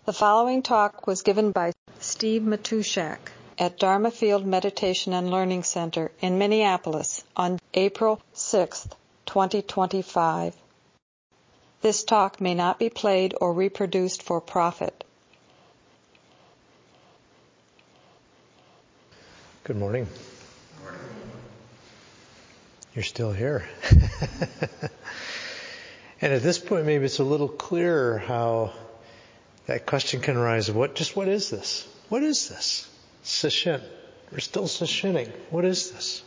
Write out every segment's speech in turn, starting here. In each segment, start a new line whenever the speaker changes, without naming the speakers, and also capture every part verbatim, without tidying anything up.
The following talk was given by Steve Matushak at Dharma Field Meditation and Learning Center in Minneapolis on April sixth, twenty twenty-five. This talk may not be played or reproduced for profit.
Good morning.
Good morning.
You're still here. And at this point, maybe it's a little clearer how that question can arise. What, just what is this? What is this? Sesshin. We're still sesshining. What is this?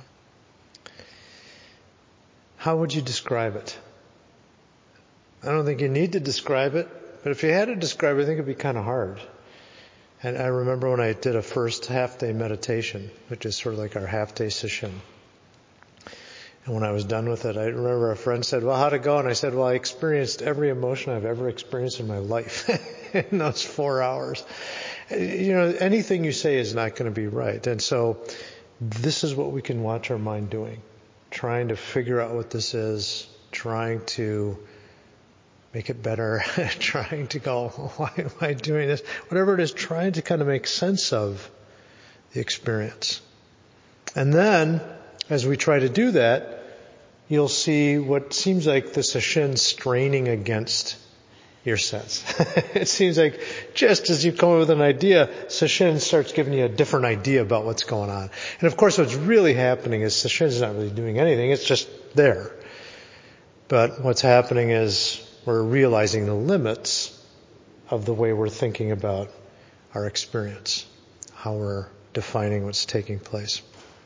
How would you describe it? I don't think you need to describe it, but if you had to describe it, I think it'd be kind of hard. And I remember when I did a first half-day meditation, which is sort of like our half-day sesshin. And when I was done with it, I remember a friend said, well, how'd it go? And I said, well, I experienced every emotion I've ever experienced in my life in those four hours. You know, anything you say is not going to be right. And so this is what we can watch our mind doing, trying to figure out what this is, trying to make it better, trying to go, why am I doing this? Whatever it is, trying to kind of make sense of the experience. And then, as we try to do that, you'll see what seems like the sesshin straining against your sense. It seems like just as you come up with an idea, sesshin starts giving you a different idea about what's going on. And of course what's really happening is sesshin is not really doing anything, it's just there. But what's happening is we're realizing the limits of the way we're thinking about our experience, how we're defining what's taking place.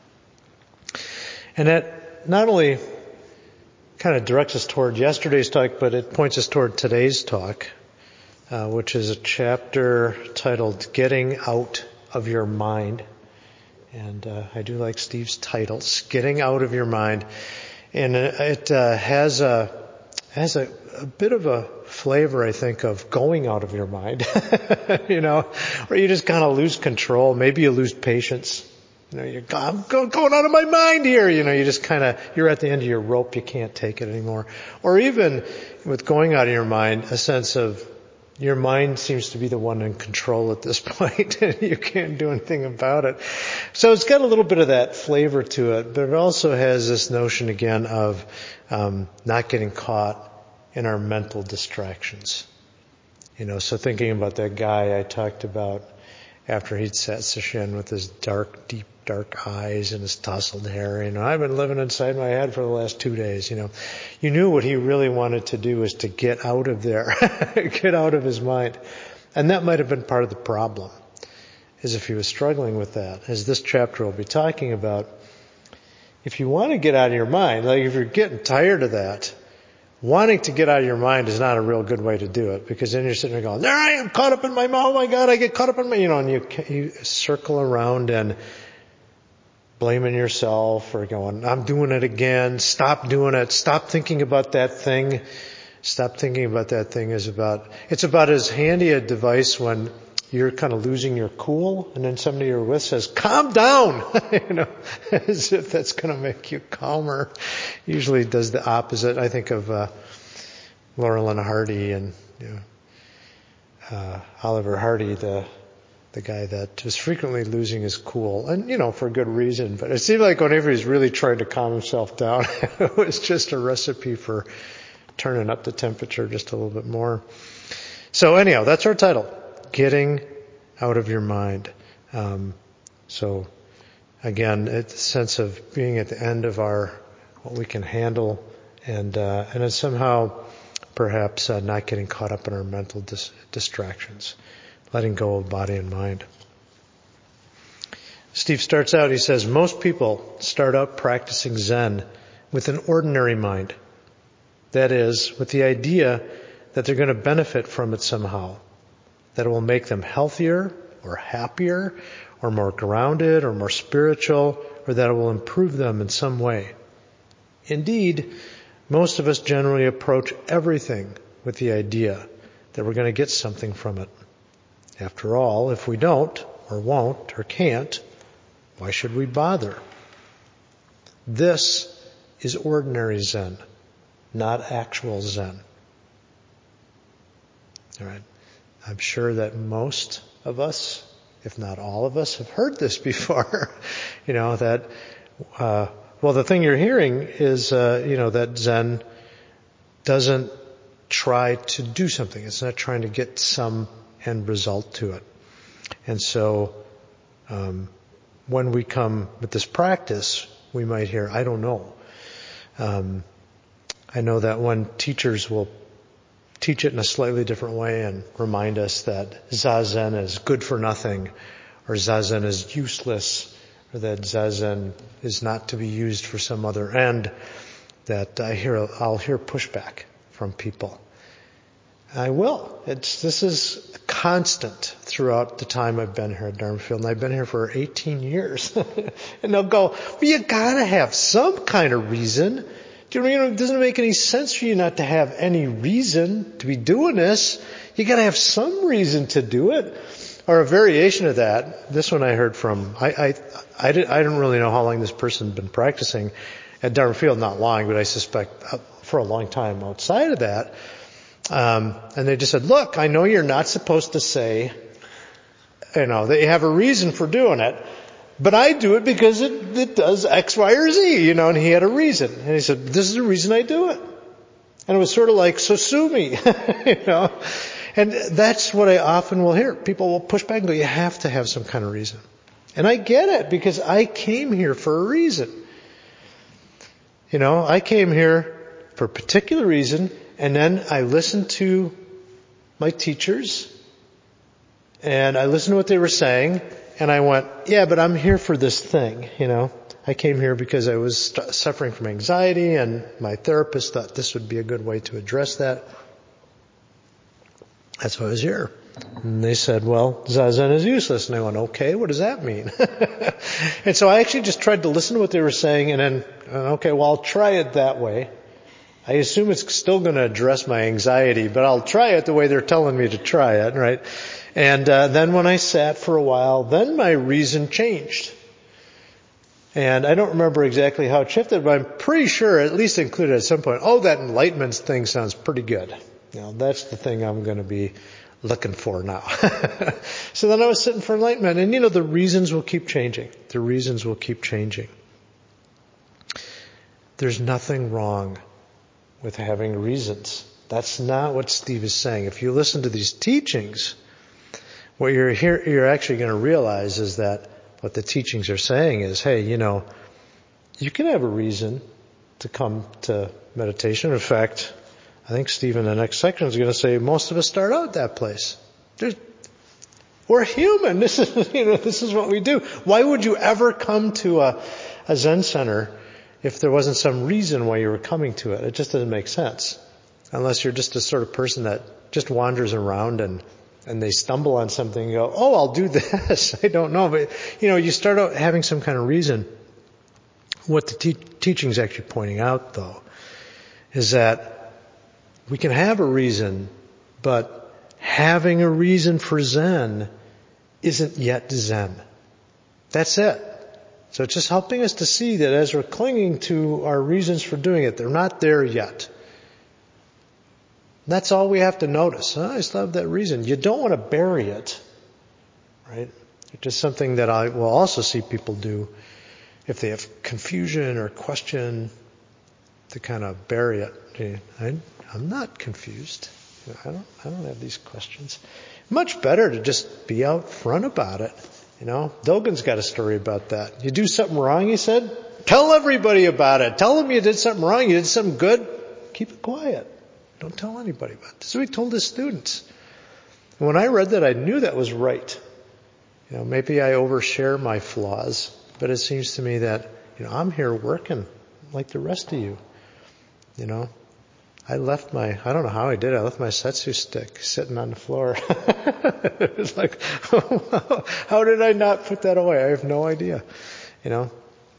And that not only kind of directs us toward yesterday's talk, but it points us toward today's talk, uh, which is a chapter titled Getting Out of Your Mind. And uh, I do like Steve's titles, Getting Out of Your Mind. And it uh, has a has a, a bit of a flavor, I think, of going out of your mind, you know, where you just kind of lose control. Maybe you lose patience. You know, you're I'm going out of my mind here. You know, you just kind of, you're at the end of your rope. You can't take it anymore. Or even with going out of your mind, a sense of your mind seems to be the one in control at this point, and you can't do anything about it. So it's got a little bit of that flavor to it, but it also has this notion again of um, not getting caught in our mental distractions. You know, so thinking about that guy I talked about after he'd sat sesshin with his dark, deep, dark eyes and his tousled hair. You know, I've been living inside my head for the last two days, you know. You knew what he really wanted to do was to get out of there, get out of his mind. And that might have been part of the problem, is if he was struggling with that. As this chapter will be talking about, if you want to get out of your mind, like if you're getting tired of that, wanting to get out of your mind is not a real good way to do it, because then you're sitting there going, there I am, caught up in my mind, oh my God, I get caught up in my, you know, and you, you circle around and blaming yourself or going, I'm doing it again, stop doing it, stop thinking about that thing. Stop thinking about that thing is about, it's about as handy a device when you're kind of losing your cool and then somebody you're with says, calm down, you know, as if that's going to make you calmer. Usually does the opposite. I think of, uh, Laurel and Hardy and, you know, uh, Oliver Hardy, the, the guy that was frequently losing his cool, and, you know, for good reason. But it seemed like whenever he's really tried to calm himself down, it was just a recipe for turning up the temperature just a little bit more. So anyhow, that's our title. Getting out of your mind. Um, so again, it's a sense of being at the end of our, what we can handle, and, uh, and it's somehow perhaps uh, not getting caught up in our mental dis- distractions, letting go of body and mind. Steve starts out, he says, most people start out practicing Zen with an ordinary mind. That is, with the idea that they're going to benefit from it somehow, that it will make them healthier or happier or more grounded or more spiritual, or that it will improve them in some way. Indeed, most of us generally approach everything with the idea that we're going to get something from it. After all, if we don't, or won't, or can't, why should we bother? This is ordinary Zen, not actual Zen. All right. I'm sure that most of us, if not all of us, have heard this before. you know, that, uh, well, the thing you're hearing is, uh, you know, that Zen doesn't try to do something. It's not trying to get some end result to it. And so, um, when we come with this practice, we might hear, I don't know. Um, I know that when teachers will teach it in a slightly different way and remind us that Zazen is good for nothing, or Zazen is useless, or that Zazen is not to be used for some other end, that I hear, I'll hear pushback from people. I will. It's, this is constant throughout the time I've been here at Dharma Field, and I've been here for eighteen years. And they'll go, well, you gotta have some kind of reason. Do you know, it doesn't make any sense for you not to have any reason to be doing this. You gotta have some reason to do it. Or a variation of that. This one I heard from, I, I, I, did, I don't really know how long this person had been practicing at Dharma Field, not long, but I suspect for a long time outside of that. Um, and they just said, look, I know you're not supposed to say, you know, that you have a reason for doing it, but I do it because it, it does X, Y, or Z, you know, and he had a reason. And he said, this is the reason I do it. And it was sort of like, so sue me, you know. And that's what I often will hear. People will push back and go, you have to have some kind of reason. And I get it, because I came here for a reason. You know, I came here for a particular reason, and then I listened to my teachers, and I listened to what they were saying, and I went, yeah, but I'm here for this thing, you know. I came here because I was st- suffering from anxiety, and my therapist thought this would be a good way to address that. That's why I was here. And they said, well, Zazen is useless. And I went, okay, what does that mean? And so I actually just tried to listen to what they were saying, and then, okay, well, I'll try it that way. I assume it's still going to address my anxiety, but I'll try it the way they're telling me to try it, right? And uh, then when I sat for a while, then my reason changed. And I don't remember exactly how it shifted, but I'm pretty sure, at least included at some point, oh, that enlightenment thing sounds pretty good. You know, that's the thing I'm going to be looking for now. So then I was sitting for enlightenment, and you know, the reasons will keep changing. The reasons will keep changing. There's nothing wrong with having reasons. That's not what Steve is saying. If you listen to these teachings, what you're here, you're actually going to realize is that what the teachings are saying is, hey, you know, you can have a reason to come to meditation. In fact, I think Steve in the next section is going to say most of us start out that place. There's, we're human. This is, you know, this is what we do. Why would you ever come to a, a Zen center if there wasn't some reason why you were coming to it? It just doesn't make sense. Unless you're just a sort of person that just wanders around and, and they stumble on something and go, oh, I'll do this. I don't know. But, you know, you start out having some kind of reason. What the te- teaching is actually pointing out, though, is that we can have a reason, but having a reason for Zen isn't yet Zen. That's it. So it's just helping us to see that as we're clinging to our reasons for doing it, they're not there yet. That's all we have to notice. Oh, I still have that reason. You don't want to bury it, right? It's just something that I will also see people do if they have confusion or question, to kind of bury it. I, I'm not confused. I don't, I don't have these questions. Much better to just be out front about it. You know, Dogen's got a story about that. You do something wrong, he said, tell everybody about it. Tell them you did something wrong, you did something good. Keep it quiet. Don't tell anybody about it. This is what he told his students. And when I read that, I knew that was right. You know, maybe I overshare my flaws, but it seems to me that, you know, I'm here working like the rest of you. You know, I left my, I don't know how I did it, I left my setsu stick sitting on the floor. It was like, how did I not put that away? I have no idea. You know,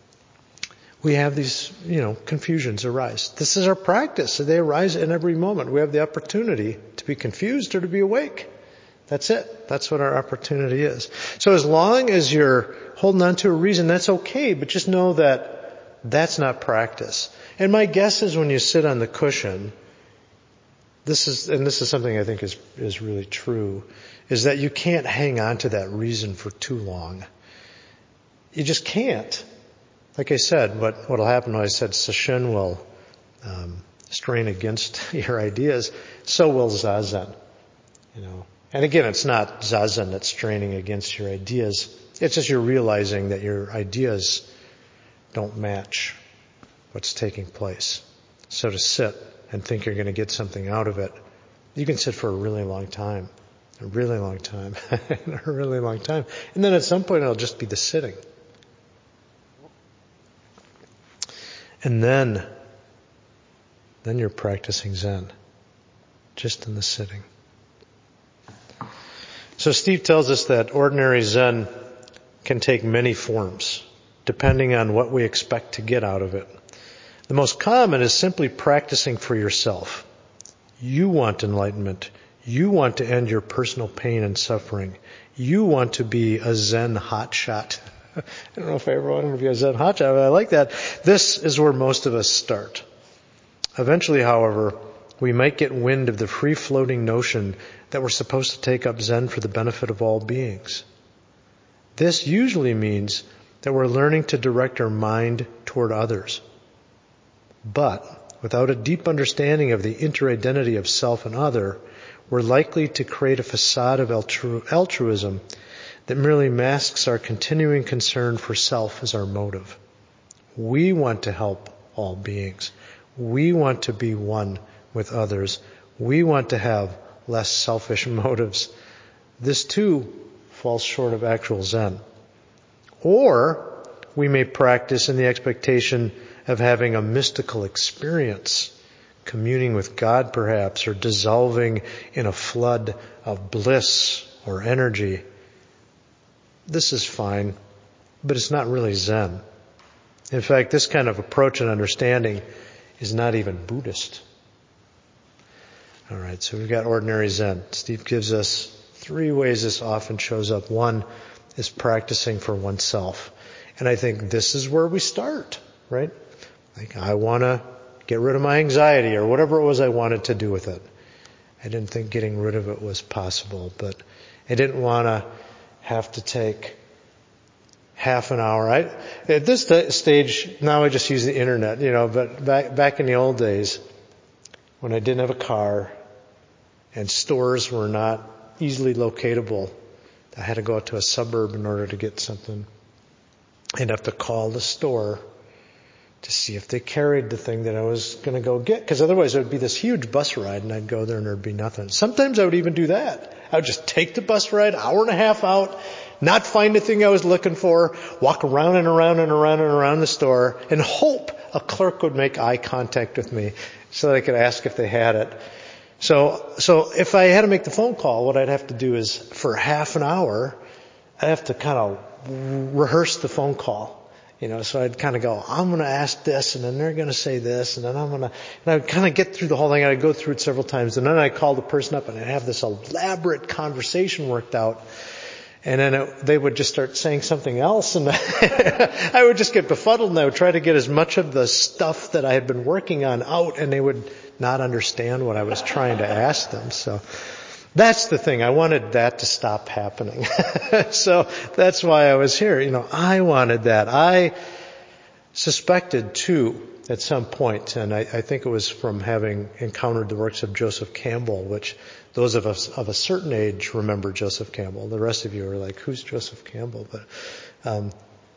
we have these, you know, confusions arise. This is our practice. So they arise in every moment. We have the opportunity to be confused or to be awake. That's it. That's what our opportunity is. So as long as you're holding on to a reason, that's okay, but just know that that's not practice. And my guess is when you sit on the cushion, this is, and this is something I think is, is really true, is that you can't hang on to that reason for too long. You just can't. Like I said, what, what'll happen when I said Sesshin will, um, strain against your ideas, so will Zazen, you know. And again, it's not Zazen that's straining against your ideas. It's just you're realizing that your ideas don't match what's taking place. So to sit and think you're going to get something out of it, you can sit for a really long time, a really long time, a really long time. And then at some point it'll just be the sitting. And then, then you're practicing Zen, just in the sitting. So Steve tells us that ordinary Zen can take many forms, depending on what we expect to get out of it. The most common is simply practicing for yourself. You want enlightenment. You want to end your personal pain and suffering. You want to be a Zen hotshot. I don't know if I ever wanted to be a Zen hotshot, but I like that. This is where most of us start. Eventually, however, we might get wind of the free-floating notion that we're supposed to take up Zen for the benefit of all beings. This usually means that we're learning to direct our mind toward others. But without a deep understanding of the interidentity of self and other, we're likely to create a facade of altru- altruism that merely masks our continuing concern for self as our motive. We want to help all beings. We want to be one with others. We want to have less selfish motives. This too falls short of actual Zen. Or we may practice in the expectation of having a mystical experience, communing with God perhaps, or dissolving in a flood of bliss or energy. This is fine, but it's not really Zen. In fact, this kind of approach and understanding is not even Buddhist. All right, so we've got ordinary Zen. Steve gives us three ways this often shows up. One is practicing for oneself. And I think this is where we start, right? Like, I want to get rid of my anxiety or whatever it was I wanted to do with it. I didn't think getting rid of it was possible, but I didn't want to have to take half an hour. I, at this st- stage, now I just use the internet, you know, but back, back in the old days, when I didn't have a car and stores were not easily locatable, I had to go out to a suburb in order to get something. I'd have to call the store to see if they carried the thing that I was going to go get, because otherwise it would be this huge bus ride and I'd go there and there'd be nothing. Sometimes I would even do that. I would just take the bus ride, hour and a half out, not find the thing I was looking for, walk around and around and around and around the store, and hope a clerk would make eye contact with me so that I could ask if they had it. So, so if I had to make the phone call, what I'd have to do is, for half an hour, I'd have to kind of rehearse the phone call. You know, so I'd kind of go, I'm going to ask this, and then they're going to say this, and then I'm going to, and I'd kind of get through the whole thing, and I'd go through it several times, and then I'd call the person up, and I'd have this elaborate conversation worked out, and then it, they would just start saying something else, and I would just get befuddled, and I would try to get as much of the stuff that I had been working on out, and they would not understand what I was trying to ask them. So that's the thing. I wanted that to stop happening. So that's why I was here. You know, I wanted that. I suspected too at some point, and I, I think it was from having encountered the works of Joseph Campbell, which those of us of a certain age remember Joseph Campbell. The rest of you are like, who's Joseph Campbell? But um,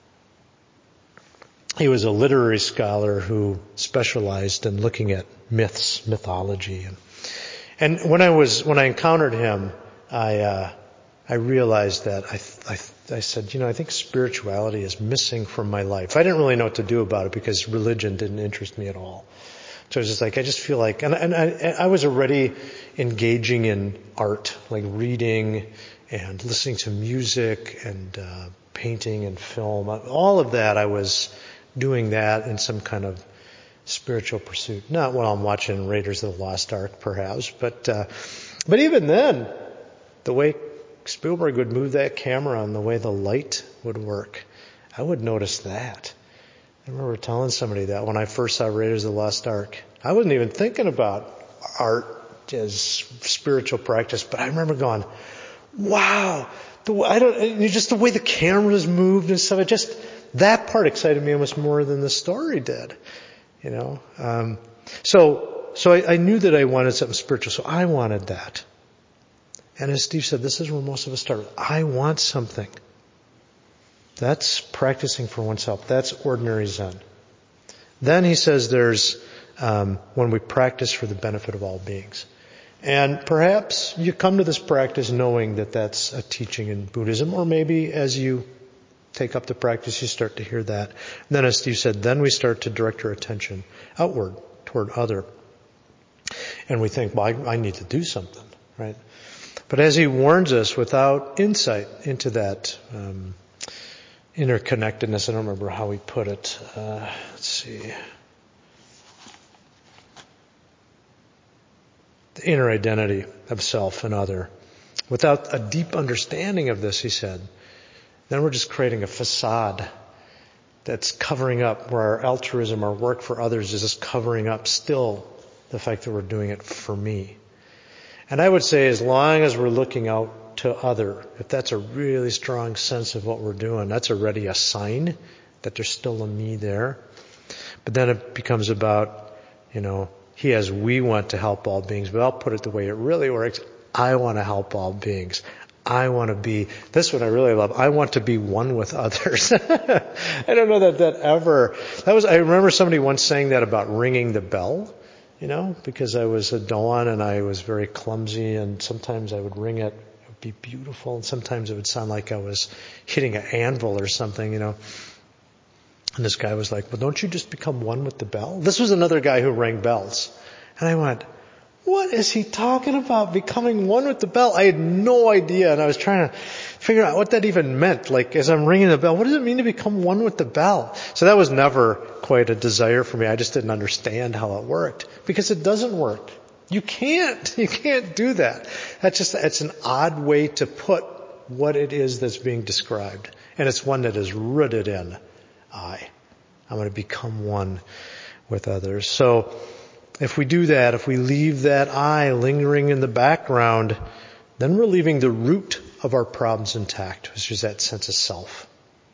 he was a literary scholar who specialized in looking at myths, mythology, and and when I was when I encountered him, I uh, I realized that I, I I said, you know, I think spirituality is missing from my life. I didn't really know what to do about it because religion didn't interest me at all. So I was just like, I just feel like, and, and I, I was already engaging in art, like reading and listening to music and uh, painting and film. All of that, I was doing that in some kind of spiritual pursuit. Not while I'm watching Raiders of the Lost Ark, perhaps, but uh, but even then, the way Spielberg would move that camera and the way the light would work, I would notice that. I remember telling somebody that when I first saw Raiders of the Lost Ark. I wasn't even thinking about art as spiritual practice, but I remember going, wow, the, I don't, just the way the cameras moved and stuff, it just, that part excited me almost more than the story did, you know. Um, so, so I, I knew that I wanted something spiritual, so I wanted that. And as Steve said, this is where most of us start with. I want something. That's practicing for oneself. That's ordinary Zen. Then he says there's um, when we practice for the benefit of all beings. And perhaps you come to this practice knowing that that's a teaching in Buddhism, or maybe as you take up the practice, you start to hear that. And then as Steve said, then we start to direct our attention outward toward other. And we think, well, I, I need to do something, right? But as he warns us, without insight into that um, interconnectedness, I don't remember how he put it. Uh, let's see. The inner identity of self and other. Without a deep understanding of this, he said, then we're just creating a facade that's covering up, where our altruism, our work for others is just covering up still the fact that we're doing it for me. And I would say as long as we're looking out to other, if that's a really strong sense of what we're doing, that's already a sign that there's still a me there. But then it becomes about, you know, he as we want to help all beings, but I'll put it the way it really works. I want to help all beings. I want to be, this one I really love, I want to be one with others. I don't know that that ever, that was, I remember somebody once saying that about ringing the bell, you know, because I was a Doan and I was very clumsy, and sometimes I would ring it, it would be beautiful, and sometimes it would sound like I was hitting an anvil or something, you know. And this guy was like, well, don't you just become one with the bell? This was another guy who rang bells. And I went, what is he talking about, becoming one with the bell? I had no idea, and I was trying to figure out what that even meant. Like, as I'm ringing the bell, what does it mean to become one with the bell? So that was never quite a desire for me. I just didn't understand how it worked, because it doesn't work. You can't. You can't do that. That's just, it's an odd way to put what it is that's being described. And it's one that is rooted in I. I'm going to become one with others. So, if we do that, if we leave that I lingering in the background, then we're leaving the root of our problems intact, which is that sense of self.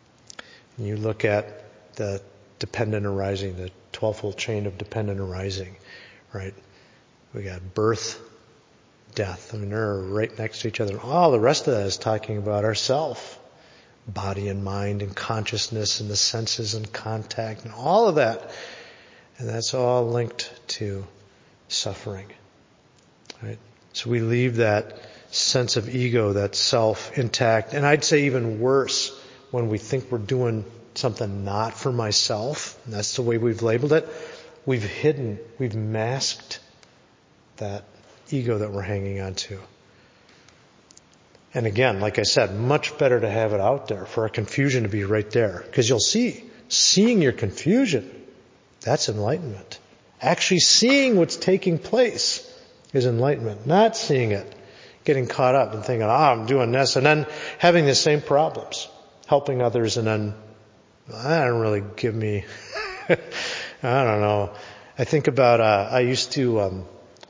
And you look at the dependent arising, the twelve-fold chain of dependent arising, right? We got birth, death. I mean, they're right next to each other. All the rest of that is talking about ourself, body and mind and consciousness and the senses and contact and all of that. And that's all linked to suffering, right? So we leave that sense of ego, that self, intact. And I'd say even worse, when we think we're doing something not for myself, and that's the way we've labeled it, we've hidden, we've masked that ego that we're hanging on to. And again, like I said, much better to have it out there, for our confusion to be right there. Because you'll see, seeing your confusion, that's enlightenment. Actually seeing what's taking place is enlightenment. Not seeing it, getting caught up and thinking, ah, oh, I'm doing this, and then having the same problems, helping others, and then, that don't really give me, I don't know. I think about, uh, I used to, um,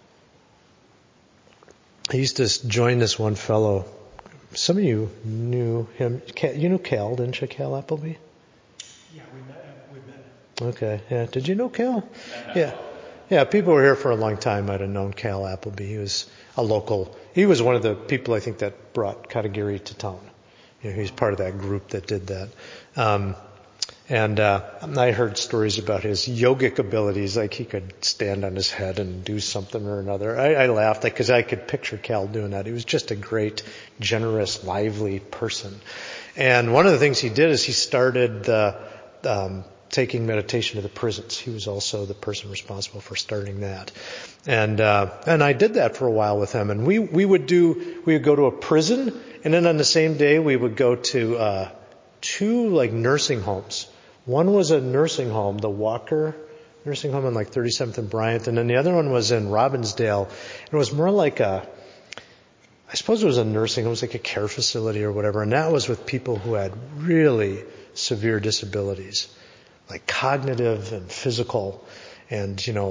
I used to join this one fellow. Some of you knew him. You knew Cal, didn't you, Cal Appleby?
Yeah, we met him. We met him.
Okay, yeah. Did you know Cal? Yeah. Yeah, people who were here for a long time might have known Cal Appleby. He was a local, he was one of the people I think that brought Katagiri to town. You know, he's part of that group that did that. Um, and, uh, I heard stories about his yogic abilities, like he could stand on his head and do something or another. I, I laughed because I could picture Cal doing that. He was just a great, generous, lively person. And one of the things he did is he started the, um, taking meditation to the prisons. He was also the person responsible for starting that. And, uh, and I did that for a while with him. And we, we would do, we would go to a prison, and then on the same day we would go to, uh, two like nursing homes. One was a nursing home, the Walker nursing home on like thirty-seventh and Bryant. And then the other one was in Robbinsdale. It was more like a, I suppose it was a nursing, it was like a care facility or whatever. And that was with people who had really severe disabilities, like cognitive and physical, and, you know,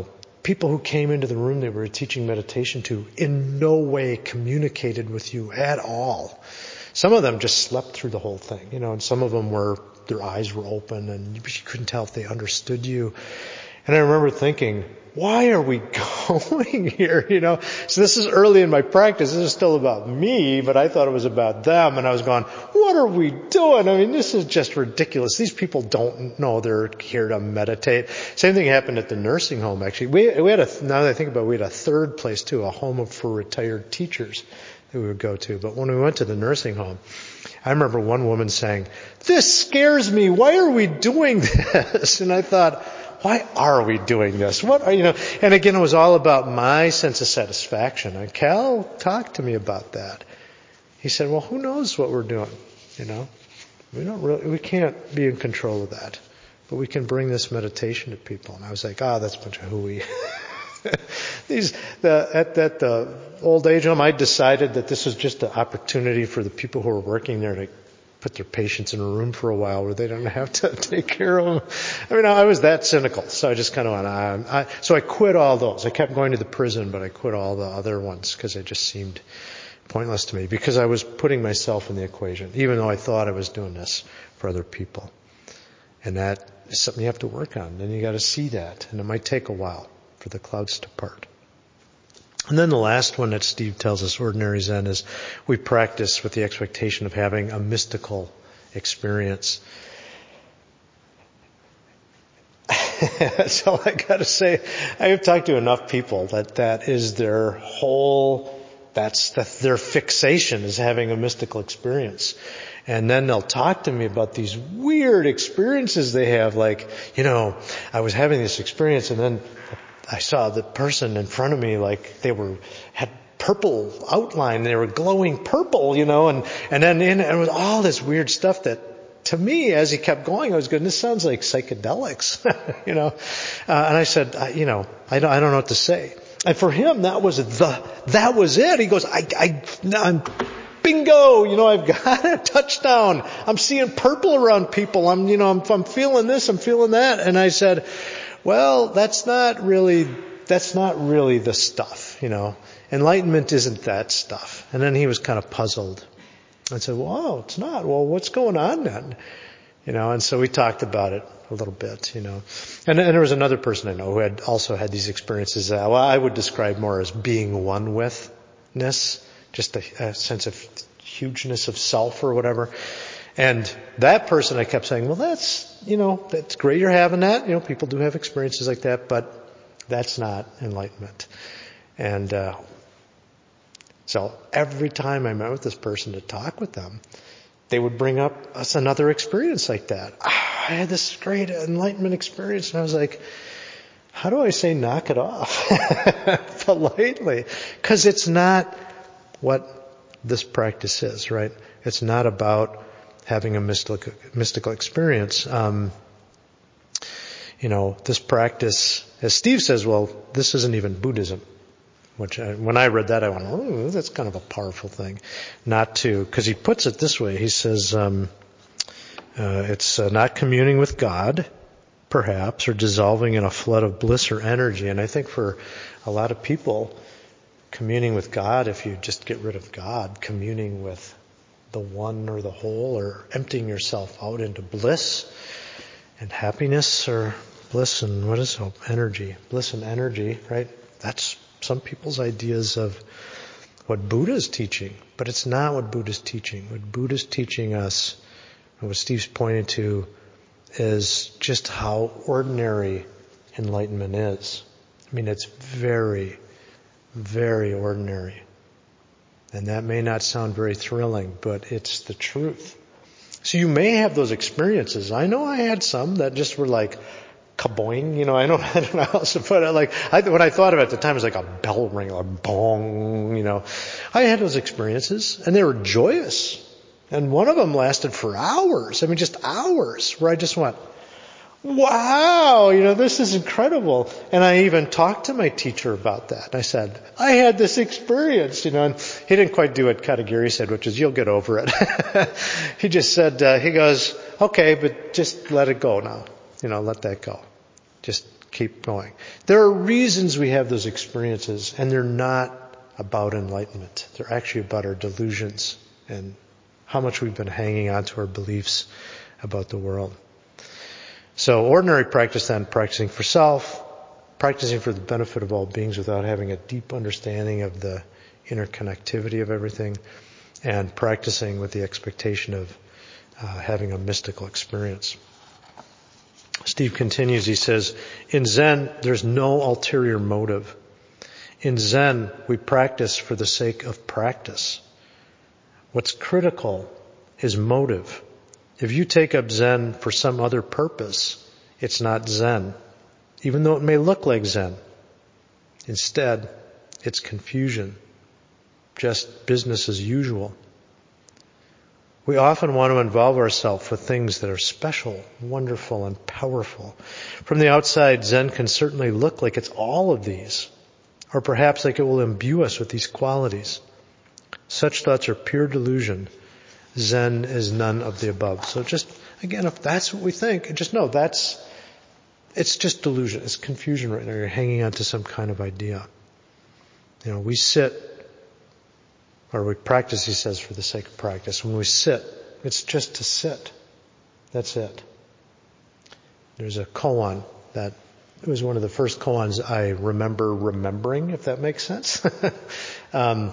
people who came into the room they were teaching meditation to in no way communicated with you at all. Some of them just slept through the whole thing, you know, and some of them were, their eyes were open and you couldn't tell if they understood you. And I remember thinking, why are we going here? You know, so this is early in my practice. This is still about me, but I thought it was about them. And I was going, what are we doing? I mean, this is just ridiculous. These people don't know they're here to meditate. Same thing happened at the nursing home, actually. We, we had a, now that I think about it, we had a third place too, a home for retired teachers that we would go to. But when we went to the nursing home, I remember one woman saying, this scares me. Why are we doing this? And I thought, why are we doing this? What are, you know, and again, it was all about my sense of satisfaction. And Cal talked to me about that. He said, well, who knows what we're doing? You know, we don't really, we can't be in control of that, but we can bring this meditation to people. And I was like, ah, oh, that's a bunch of hooey. These, the, at that, the old age home, I decided that this was just an opportunity for the people who were working there to put their patients in a room for a while where they don't have to take care of them. I mean, I was that cynical, so I just kind of went on. I, so I quit all those. I kept going to the prison, but I quit all the other ones because they just seemed pointless to me because I was putting myself in the equation, even though I thought I was doing this for other people. And that is something you have to work on. And you got to see that, and it might take a while for the clouds to part. And then the last one that Steve tells us, ordinary Zen, is we practice with the expectation of having a mystical experience. So I got to say, I have talked to enough people that that is their whole, that's the, their fixation is having a mystical experience. And then they'll talk to me about these weird experiences they have, like, you know, I was having this experience and then I saw the person in front of me, like they were, had purple outline, they were glowing purple, you know, and, and then in, and it was all this weird stuff that to me, as he kept going, I was going, this sounds like psychedelics, you know, uh, and I said, I, you know, I don't, I don't know what to say. And for him, that was the, that was it. He goes, I, I, I'm, bingo, you know, I've got a touchdown. I'm seeing purple around people. I'm, you know, I'm, I'm feeling this, I'm feeling that. And I said, well, that's not really, that's not really the stuff, you know. Enlightenment isn't that stuff. And then he was kind of puzzled. I said, well, oh, it's not. Well, what's going on then? You know, and so we talked about it a little bit, you know. And, and there was another person I know who had also had these experiences that, well, I would describe more as being one withness, just a, a sense of hugeness of self or whatever. And that person, I kept saying, well, that's, you know, that's great you're having that. You know, people do have experiences like that, but that's not enlightenment. And uh, so every time I met with this person to talk with them, they would bring up us another experience like that. Ah, I had this great enlightenment experience. And I was like, how do I say knock it off politely? Because it's not what this practice is, right? It's not about having a mystical, mystical experience. Um, you know, this practice, as Steve says, well, this isn't even Buddhism. Which, I, when I read that, I went, oh, that's kind of a powerful thing. Not to, because he puts it this way. He says, um, uh, it's uh, not communing with God, perhaps, or dissolving in a flood of bliss or energy. And I think for a lot of people, communing with God, if you just get rid of God, communing with the one or the whole, or emptying yourself out into bliss and happiness, or bliss and what is hope? Energy. Bliss and energy, right? That's some people's ideas of what Buddha's teaching, but it's not what Buddha's teaching. What Buddha's teaching us, and what Steve's pointing to, is just how ordinary enlightenment is. I mean, it's very, very ordinary. And that may not sound very thrilling, but it's the truth. So you may have those experiences. I know I had some that just were like, kaboing, you know, I don't, I don't know how else to put it. Like, I, what I thought of at the time was like a bell ring, or bong, you know. I had those experiences, and they were joyous. And one of them lasted for hours. I mean, just hours, where I just went, wow, you know, this is incredible. And I even talked to my teacher about that. And I said, I had this experience, you know, and he didn't quite do what Katagiri said, which is, you'll get over it. He just said, uh, he goes, okay, but just let it go now. You know, let that go. Just keep going. There are reasons we have those experiences, and they're not about enlightenment. They're actually about our delusions and how much we've been hanging on to our beliefs about the world. So ordinary practice then, practicing for self, practicing for the benefit of all beings without having a deep understanding of the interconnectivity of everything, and practicing with the expectation of uh, having a mystical experience. Steve continues, he says, in Zen, there's no ulterior motive. In Zen, we practice for the sake of practice. What's critical is motive. If you take up Zen for some other purpose, it's not Zen, even though it may look like Zen. Instead, it's confusion, just business as usual. We often want to involve ourselves with things that are special, wonderful, and powerful. From the outside, Zen can certainly look like it's all of these, or perhaps like it will imbue us with these qualities. Such thoughts are pure delusion. Zen is none of the above. So just, again, if that's what we think, just know that's, it's just delusion. It's confusion right now. You're hanging on to some kind of idea. You know, we sit, or we practice, he says, for the sake of practice. When we sit, it's just to sit. That's it. There's a koan that it was one of the first koans I remember remembering, if that makes sense. um,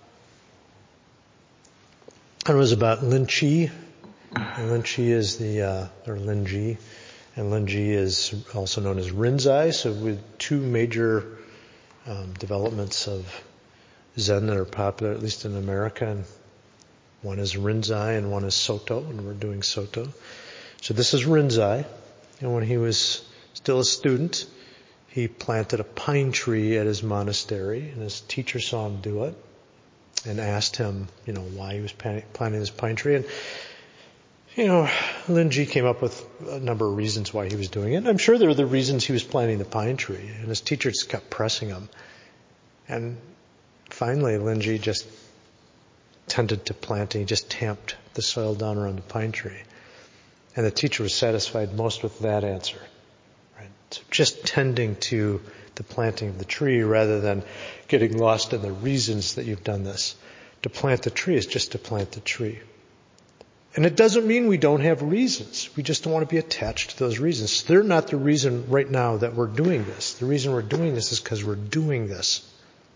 it was about Lin Chi. And Lin Chi is the, uh, or Lin Ji. And Lin Ji is also known as Rinzai. So with two major um, developments of Zen that are popular, at least in America, and one is Rinzai and one is Soto, and we're doing Soto. So this is Rinzai, and when he was still a student, he planted a pine tree at his monastery, and his teacher saw him do it, and asked him, you know, why he was planting this pine tree, and you know, Lin Ji came up with a number of reasons why he was doing it, and I'm sure there were the reasons he was planting the pine tree, and his teacher just kept pressing him, and finally, Lin Ji just tended to planting. He just tamped the soil down around the pine tree. And the teacher was satisfied most with that answer. Right? So just tending to the planting of the tree rather than getting lost in the reasons that you've done this. To plant the tree is just to plant the tree. And it doesn't mean we don't have reasons. We just don't want to be attached to those reasons. They're not the reason right now that we're doing this. The reason we're doing this is because we're doing this.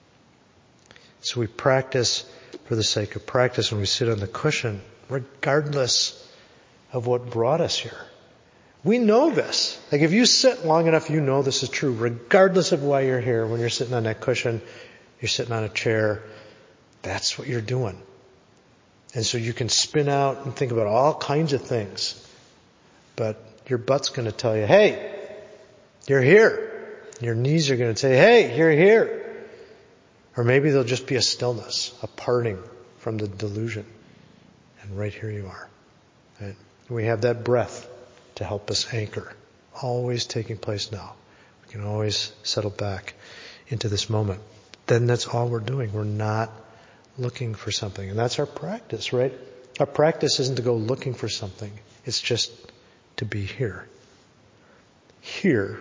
So we practice for the sake of practice when we sit on the cushion, regardless of what brought us here. We know this. Like if you sit long enough, you know this is true, regardless of why you're here. When you're sitting on that cushion, you're sitting on a chair, that's what you're doing. And so you can spin out and think about all kinds of things. But your butt's going to tell you, hey, you're here. Your knees are going to say, hey, you're here. Or maybe there'll just be a stillness, a parting from the delusion. And right here you are. Right? We have that breath to help us anchor. Always taking place now. We can always settle back into this moment. Then that's all we're doing. We're not looking for something. And that's our practice, right? Our practice isn't to go looking for something. It's just to be here. Here,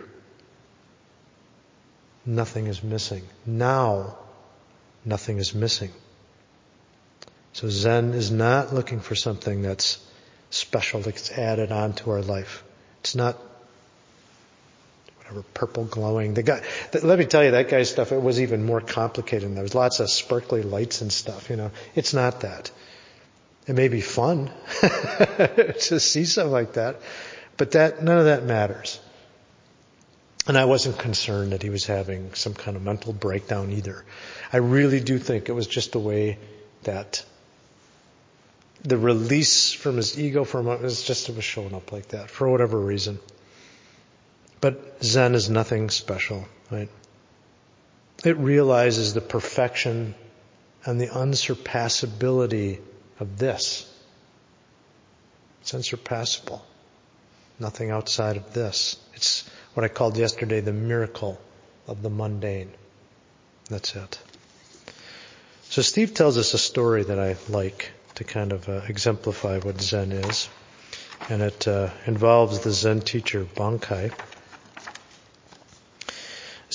nothing is missing. Now, nothing is missing. So Zen is not looking for something that's special, that gets added on to our life. It's not whatever purple glowing. The guy, the, let me tell you, that guy's stuff, it was even more complicated. There was lots of sparkly lights and stuff, you know. It's not that. It may be fun to see something like that, but that none of that matters. And I wasn't concerned that he was having some kind of mental breakdown either. I really do think it was just a way that the release from his ego from it was just it was showing up like that for whatever reason. But Zen is nothing special, right? It realizes the perfection and the unsurpassability of this. It's unsurpassable. Nothing outside of this. It's what I called yesterday the miracle of the mundane. That's it. So Steve tells us a story that I like to kind of uh, exemplify what Zen is. And it uh, involves the Zen teacher Bankai.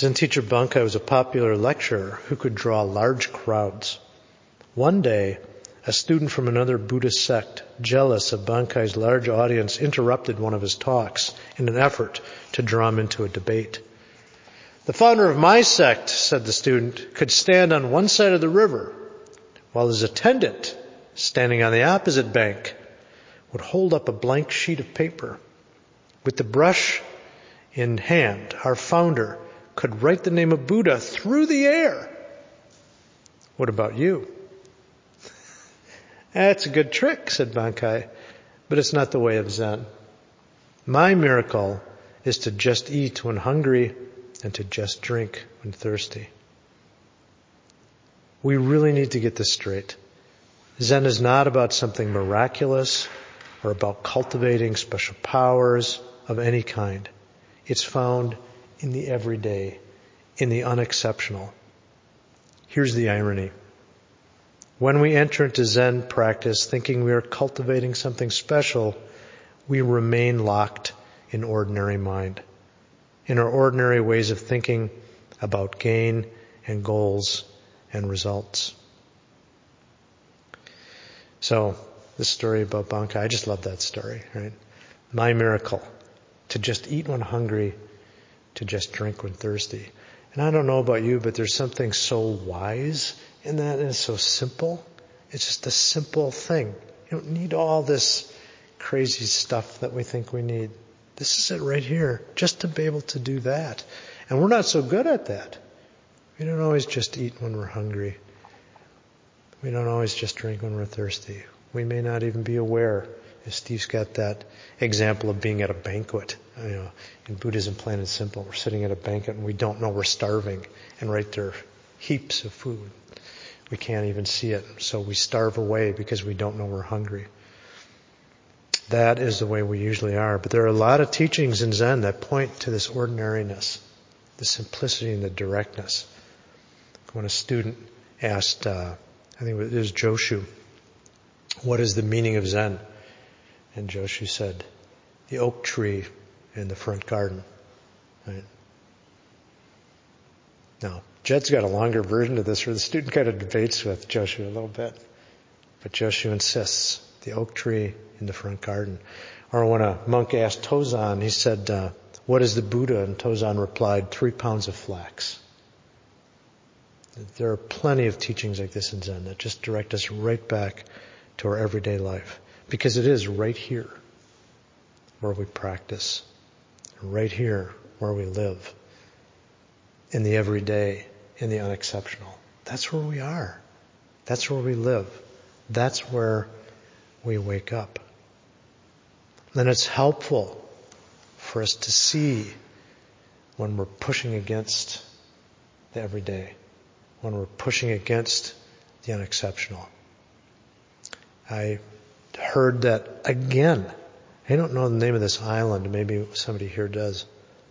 Zen teacher Bankai was a popular lecturer who could draw large crowds. One day, a student from another Buddhist sect, jealous of Bankai's large audience, interrupted one of his talks in an effort to draw him into a debate. "The founder of my sect," said the student, "could stand on one side of the river, while his attendant, standing on the opposite bank, would hold up a blank sheet of paper. With the brush in hand, our founder could write the name of Buddha through the air. What about you?" "That's a good trick," said Bankai, "but it's not the way of Zen. My miracle is to just eat when hungry and to just drink when thirsty." We really need to get this straight. Zen is not about something miraculous or about cultivating special powers of any kind. It's found in the everyday, in the unexceptional. Here's the irony. When we enter into Zen practice thinking we are cultivating something special, we remain locked in ordinary mind, in our ordinary ways of thinking about gain and goals and results. So, this story about Bankai, I just love that story, right? My miracle, to just eat when hungry, to just drink when thirsty. And I don't know about you, but there's something so wise in that, and it's so simple. It's just a simple thing. You don't need all this crazy stuff that we think we need. This is it right here, just to be able to do that. And we're not so good at that. We don't always just eat when we're hungry. We don't always just drink when we're thirsty. We may not even be aware. If Steve's got that example of being at a banquet. You know, in Buddhism, plain and simple, we're sitting at a banquet and we don't know we're starving. And right there, heaps of food. We can't even see it. So we starve away because we don't know we're hungry. That is the way we usually are. But there are a lot of teachings in Zen that point to this ordinariness, the simplicity and the directness. When a student asked, uh, I think it was Joshu, what is the meaning of Zen? And Joshu said, the oak tree in the front garden. Right? Now, Jed's got a longer version of this where the student kind of debates with Joshu a little bit. But Joshu insists, the oak tree in the front garden. Or when a monk asked Tozan, he said, uh, what is the Buddha? And Tozan replied, three pounds of flax. There are plenty of teachings like this in Zen that just direct us right back to our everyday life. Because it is right here where we practice. Right here where we live. In the everyday, in the unexceptional. That's where we are. That's where we live. That's where we wake up. And it's helpful for us to see when we're pushing against the everyday, when we're pushing against the unexceptional. I heard that again. I don't know the name of this island. Maybe somebody here does.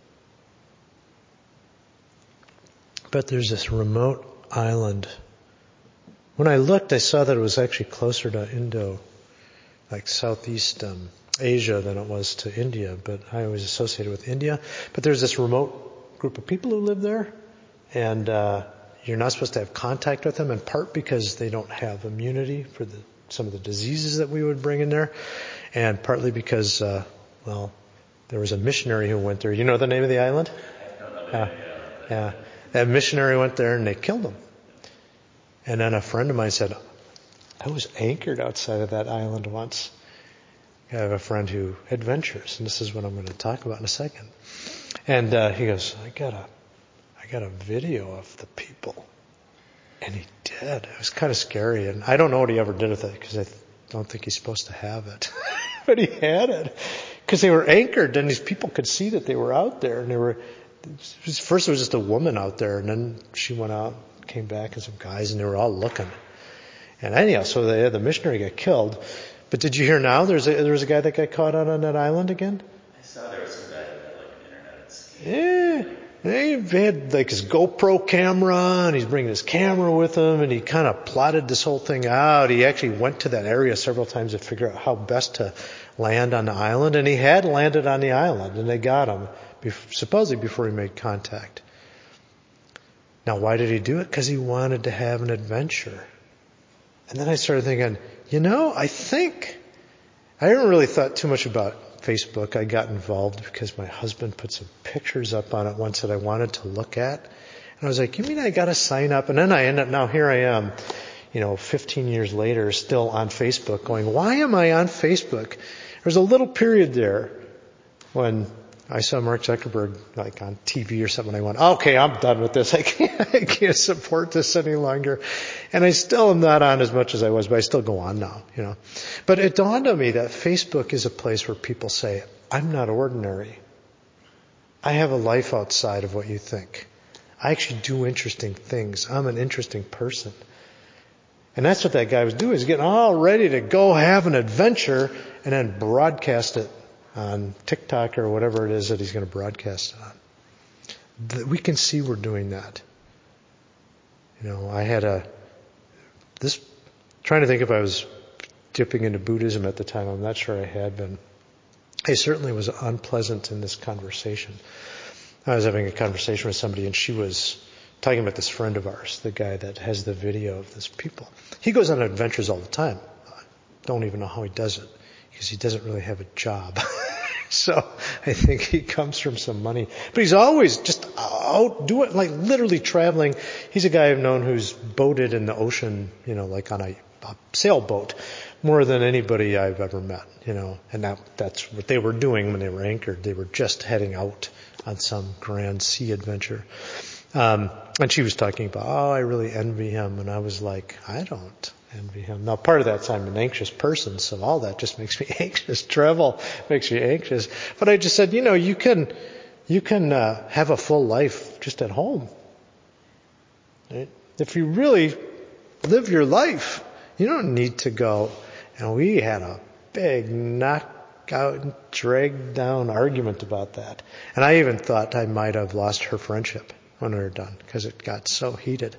But there's this remote island. When I looked, I saw that it was actually closer to Indo, like Southeast um, Asia than it was to India. But I always associated with India. But there's this remote group of people who live there, and uh, you're not supposed to have contact with them, in part because they don't have immunity for the, some of the diseases that we would bring in there, and partly because, uh, well, there was a missionary who went there. You know the name of the island? Uh, yeah. That missionary went there and they killed him. And then a friend of mine said, I was anchored outside of that island once. I have a friend who adventures, and this is what I'm going to talk about in a second. And uh, he goes, I got a, I got a video of the people. And he did. It was kind of scary. And I don't know what he ever did with it because I don't think he's supposed to have it. But he had it because they were anchored and these people could see that they were out there. And they were, first it was just a woman out there, and then she went out, came back, and some guys, and they were all looking. And anyhow, so the, the missionary got killed. But did you hear now there's a, there was a guy that got caught out on that island again?
I saw there was some guy who had like an internet scheme.
Yeah. He had like his GoPro camera, and he's bringing his camera with him, and he kind of plotted this whole thing out. He actually went to that area several times to figure out how best to land on the island, and he had landed on the island, and they got him, supposedly before he made contact. Now, why did he do it? Because he wanted to have an adventure. And then I started thinking, you know, I think, I hadn't really thought too much about Facebook. I got involved because my husband put some pictures up on it once that I wanted to look at. And I was like, you mean I got to sign up? And then I end up, now here I am, you know, fifteen years later, still on Facebook going, why am I on Facebook? There's a little period there when I saw Mark Zuckerberg like on T V or something. I went, okay, I'm done with this. I can't, I can't support this any longer. And I still am not on as much as I was, but I still go on now, you know. But it dawned on me that Facebook is a place where people say, I'm not ordinary. I have a life outside of what you think. I actually do interesting things. I'm an interesting person. And that's what that guy was doing. He's getting all ready to go have an adventure and then broadcast it on TikTok or whatever it is that he's going to broadcast it on. We can see we're doing that. You know, I had a, this, trying to think if I was dipping into Buddhism at the time. I'm not sure I had been. I certainly was unpleasant in this conversation. I was having a conversation with somebody and she was talking about this friend of ours, the guy that has the video of this people. He goes on adventures all the time. I don't even know how he does it because he doesn't really have a job. So I think he comes from some money. But he's always just out doing, like literally traveling. He's a guy I've known who's boated in the ocean, you know, like on a, a sailboat more than anybody I've ever met, you know. And that, that's what they were doing when they were anchored. They were just heading out on some grand sea adventure. Um, and she was talking about, oh, I really envy him. And I was like, I don't envy him. Now, part of that's I'm an anxious person, so all that just makes me anxious. Travel makes me anxious. But I just said, you know, you can, you can uh, have a full life just at home. Right? If you really live your life, you don't need to go. And we had a big knockout, dragged down argument about that. And I even thought I might have lost her friendship when we were done because it got so heated.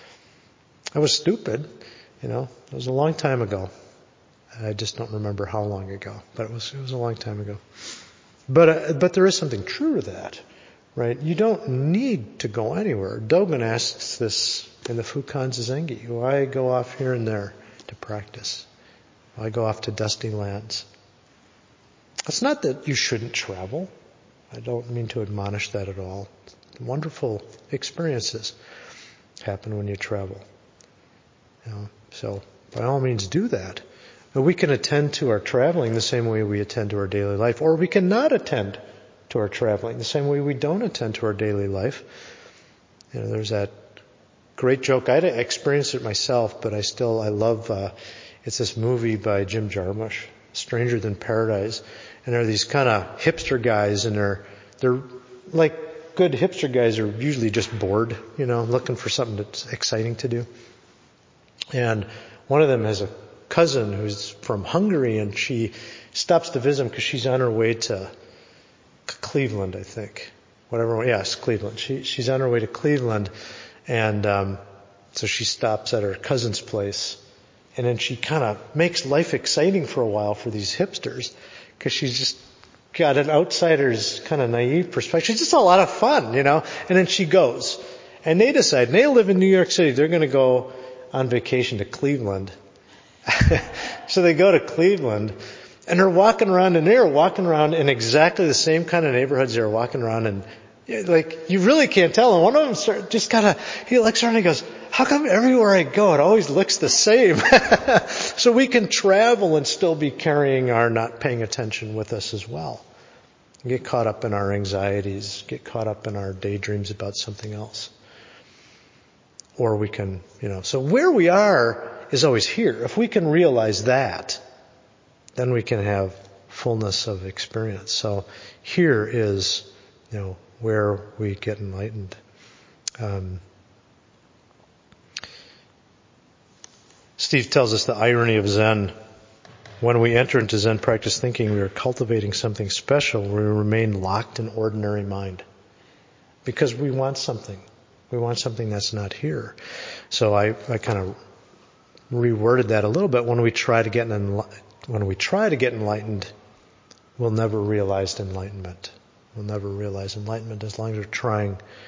I was stupid. You know, it was a long time ago. I just don't remember how long ago, but it was it was a long time ago. But uh, but there is something true to that, right? You don't need to go anywhere. Dogen asks this in the Fukan Zazengi. Why go off here and there to practice? Why go off to dusty lands? It's not that you shouldn't travel. I don't mean to admonish that at all. Wonderful experiences happen when you travel. You know, so by all means do that. But we can attend to our traveling the same way we attend to our daily life, or we can not attend to our traveling the same way we don't attend to our daily life. You know, there's that great joke. I had experienced it myself, but I still I love. Uh, it's this movie by Jim Jarmusch, Stranger Than Paradise, and there are these kind of hipster guys, and they're they're like good hipster guys are usually just bored, you know, looking for something that's exciting to do. And one of them has a cousin who's from Hungary, and she stops to visit him because she's on her way to Cleveland, I think. Whatever, yes, Cleveland. She, she's on her way to Cleveland, and um, so she stops at her cousin's place, and then she kind of makes life exciting for a while for these hipsters because she's just got an outsider's kind of naive perspective. It's just a lot of fun, you know. And then she goes, and they decide, and they live in New York City. They're going to go on vacation to Cleveland. So they go to Cleveland, and they're walking around, and they're walking around in exactly the same kind of neighborhoods they were walking around in. Like, you really can't tell. And one of them start, just kind of, he looks around and he goes, how come everywhere I go it always looks the same? So we can travel and still be carrying our not paying attention with us as well. Get caught up in our anxieties, get caught up in our daydreams about something else. Or we can, you know, so where we are is always here. If we can realize that, then we can have fullness of experience. So here is, you know, where we get enlightened. Um, Steve tells us the irony of Zen. When we enter into Zen practice thinking we are cultivating something special, we remain locked in ordinary mind. Because we want something. We want something that's not here. So I, I kind of reworded that a little bit. When we try to get an, when we try to get enlightened, we'll never realize enlightenment. We'll never realize enlightenment as long as we're trying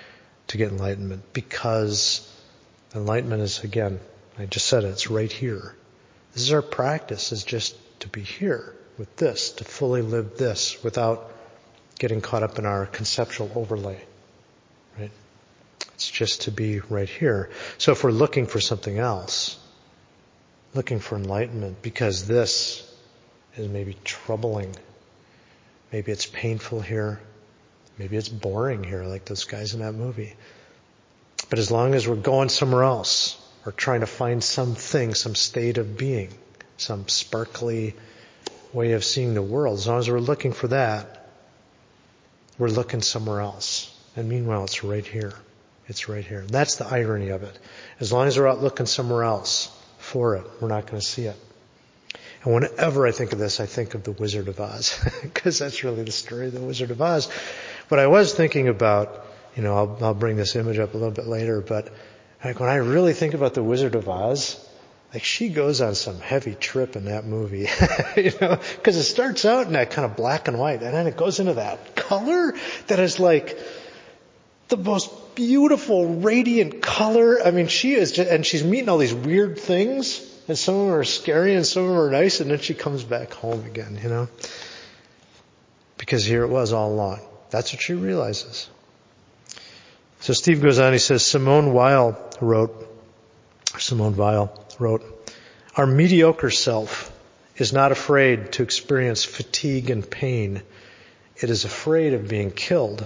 to get enlightenment, because enlightenment is, again, I just said it, it's right here. This is our practice, is just to be here with this, to fully live this without getting caught up in our conceptual overlay, right? It's just to be right here. So if we're looking for something else, looking for enlightenment because this is maybe troubling, maybe it's painful here, maybe it's boring here like those guys in that movie. But as long as we're going somewhere else or trying to find something, some state of being, some sparkly way of seeing the world, as long as we're looking for that, we're looking somewhere else. And meanwhile, it's right here. It's right here. And that's the irony of it. As long as we're out looking somewhere else for it, we're not going to see it. And whenever I think of this, I think of the Wizard of Oz, because that's really the story of the Wizard of Oz. But I was thinking about, you know, I'll, I'll bring this image up a little bit later, but like when I really think about the Wizard of Oz, like she goes on some heavy trip in that movie, you know, because it starts out in that kind of black and white, and then it goes into that color that is like the most beautiful, radiant color. I mean, she is just, and she's meeting all these weird things, and some of them are scary and some of them are nice, and then she comes back home again, you know, because here it was all along. That's what she realizes. So Steve goes on, he says, Simone Weil wrote, Simone Weil wrote, our mediocre self is not afraid to experience fatigue and pain. It is afraid of being killed.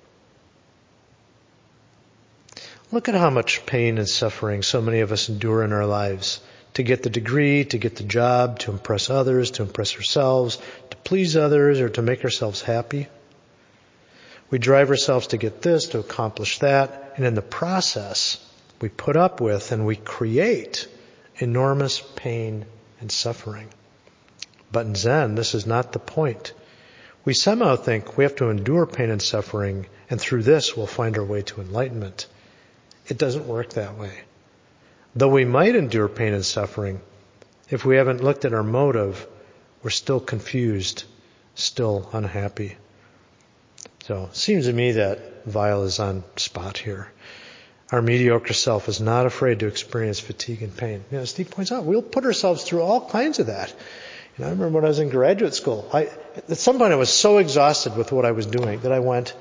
Look at how much pain and suffering so many of us endure in our lives. To get the degree, to get the job, to impress others, to impress ourselves, to please others, or to make ourselves happy. We drive ourselves to get this, to accomplish that, and in the process, we put up with and we create enormous pain and suffering. But in Zen, this is not the point. We somehow think we have to endure pain and suffering, and through this we'll find our way to enlightenment. It doesn't work that way. Though we might endure pain and suffering, if we haven't looked at our motive, we're still confused, still unhappy. So it seems to me that Weil is on spot here. Our mediocre self is not afraid to experience fatigue and pain. You know, Steve points out, we'll put ourselves through all kinds of that. And I remember when I was in graduate school, I, at some point I was so exhausted with what I was doing that I went,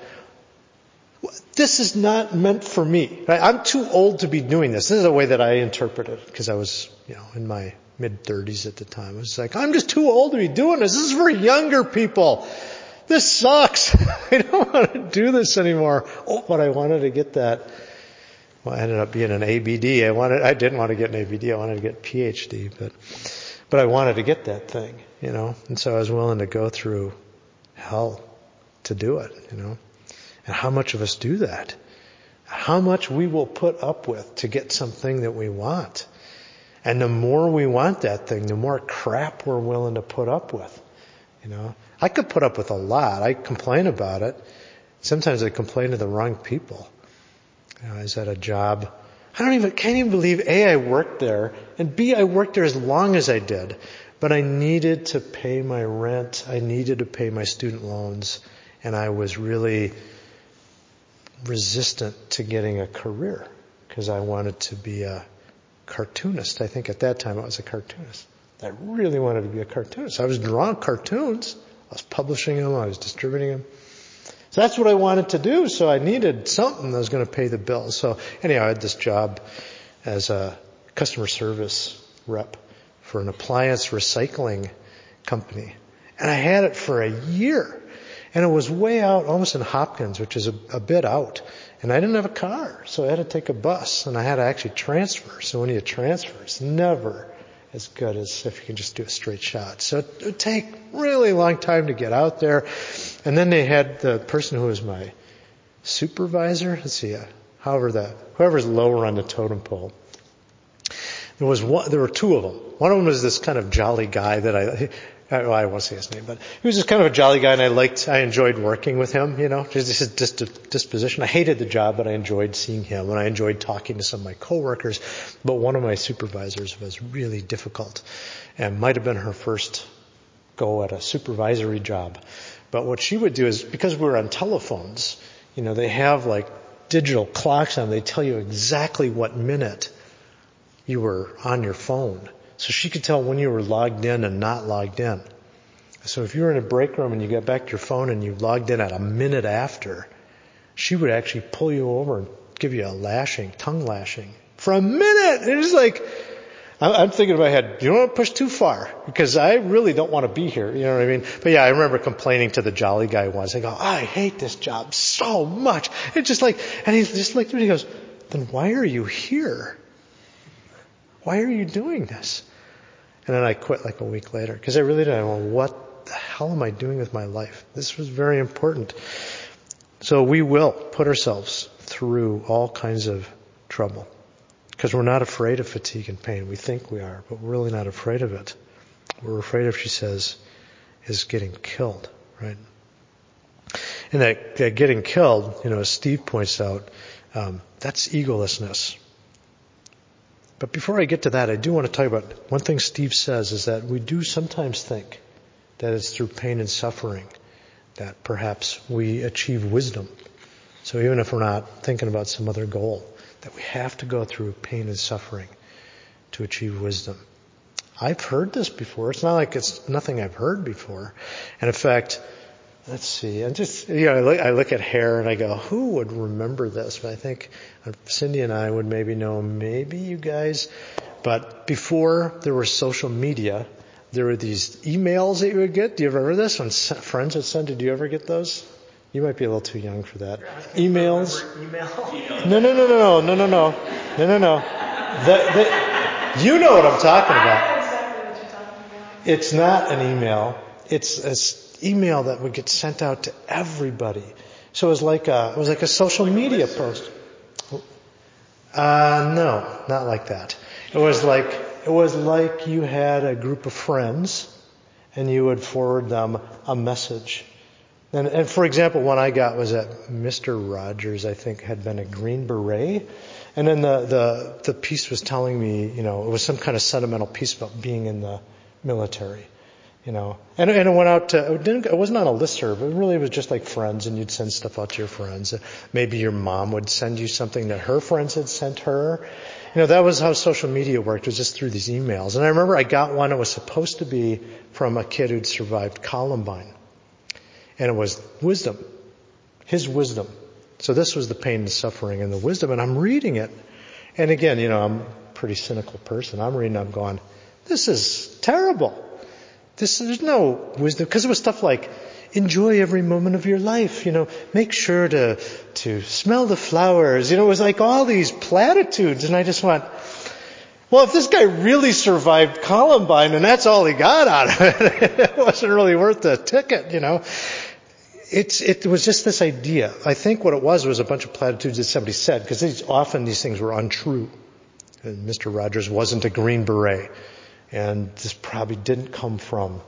this is not meant for me. Right? I'm too old to be doing this. This is the way that I interpret it, because I was, you know, in my mid-thirties at the time. I was like, I'm just too old to be doing this. This is for younger people. This sucks. I don't want to do this anymore. Oh, but I wanted to get that. Well, I ended up being an A B D. I wanted, I didn't want to get an A B D. I wanted to get a P H D, but, but I wanted to get that thing, you know, and so I was willing to go through hell to do it, you know. And how much of us do that? How much we will put up with to get something that we want. And the more we want that thing, the more crap we're willing to put up with, you know. I could put up with a lot. I complain about it. Sometimes I complain to the wrong people. You know, I was at a job. I don't even, can't even believe, A, I worked there, and B, I worked there as long as I did. But I needed to pay my rent. I needed to pay my student loans. And I was really resistant to getting a career because I wanted to be a cartoonist. I think at that time I was a cartoonist. I really wanted to be a cartoonist. I was drawing cartoons. I was publishing them. I was distributing them. So that's what I wanted to do. So I needed something that was going to pay the bills. So anyhow, I had this job as a customer service rep for an appliance recycling company. And I had it for a year. And it was way out, almost in Hopkins, which is a, a bit out. And I didn't have a car, so I had to take a bus. And I had to actually transfer. So when you transfer, it's never as good as if you can just do a straight shot. So it would take really long time to get out there. And then they had the person who was my supervisor. Let's see, uh, however the, whoever's lower on the totem pole. There was one, there were two of them. One of them was this kind of jolly guy that I, well, I won't say his name, but he was just kind of a jolly guy, and I liked, I enjoyed working with him, you know, just his disposition. I hated the job, but I enjoyed seeing him, and I enjoyed talking to some of my coworkers. But one of my supervisors was really difficult, and might have been her first go at a supervisory job. But what she would do is, because we were on telephones, you know, they have like digital clocks on. They tell you exactly what minute you were on your phone. So she could tell when you were logged in and not logged in. So if you were in a break room and you got back to your phone and you logged in at a minute after, she would actually pull you over and give you a lashing, tongue lashing for a minute. It was like, I'm thinking in my head, you don't want to push too far because I really don't want to be here. You know what I mean? But yeah, I remember complaining to the jolly guy once. I go, I hate this job so much. It's just like, and he's just like, he goes, then why are you here? Why are you doing this? And then I quit like a week later because I really didn't know what the hell am I doing with my life? This was very important. So we will put ourselves through all kinds of trouble because we're not afraid of fatigue and pain. We think we are, but we're really not afraid of it. We're afraid of, she says, is getting killed, right? And that, that getting killed, you know, as Steve points out, um, that's egolessness. But before I get to that, I do want to talk about one thing Steve says is that we do sometimes think that it's through pain and suffering that perhaps we achieve wisdom. So even if we're not thinking about some other goal, that we have to go through pain and suffering to achieve wisdom. I've heard this before. It's not like it's nothing I've heard before. And in fact, let's see, I just, you know, I look, I look at hair and I go, who would remember this? But I think Cindy and I would maybe know, maybe you guys. But before there was social media, there were these emails that you would get. Do you ever remember this? When friends would send, did you ever get those? You might be a little too young for that. Emails?
Email?
No, no, no, no, no, no, no, no, no, no, no. The, the, you know what I'm talking about.
Exactly what you're talking about.
It's not an email. It's an email that would get sent out to everybody. So it was like a, it was like a social media post. Uh, no, not like that. It was like, it was like you had a group of friends and you would forward them a message. And, and for example, one I got was that Mister Rogers, I think, had been a Green Beret. And then the, the, the piece was telling me, you know, it was some kind of sentimental piece about being in the military, you know. And, and it went out to, it, didn't, it wasn't on a listserv. It really was just like friends, and you'd send stuff out to your friends. Maybe your mom would send you something that her friends had sent her. You know, that was how social media worked, was just through these emails. And I remember I got one that was supposed to be from a kid who'd survived Columbine. And it was wisdom. His wisdom. So this was the pain and suffering and the wisdom. And I'm reading it. And again, you know, I'm a pretty cynical person. I'm reading it, I'm going, this is terrible. This, there's no wisdom. Because it was stuff like, enjoy every moment of your life. You know, make sure to, to smell the flowers. You know, it was like all these platitudes. And I just went, well, if this guy really survived Columbine and that's all he got out of it, it wasn't really worth the ticket, you know. It's, it was just this idea. I think what it was was a bunch of platitudes that somebody said, because these, often these things were untrue. And Mister Rogers wasn't a Green Beret. And this probably didn't come from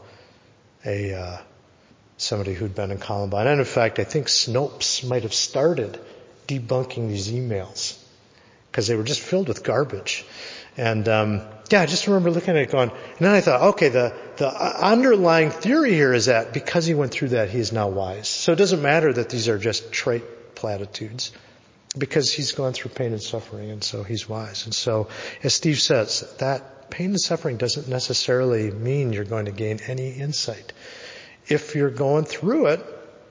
a, uh, somebody who'd been in Columbine. And in fact, I think Snopes might have started debunking these emails because they were just filled with garbage. And, um, yeah, I just remember looking at it going, and then I thought, okay, the, the underlying theory here is that because he went through that, he is now wise. So it doesn't matter that these are just trite platitudes, because he's gone through pain and suffering, and so he's wise. And so, as Steve says, that pain and suffering doesn't necessarily mean you're going to gain any insight. If you're going through it,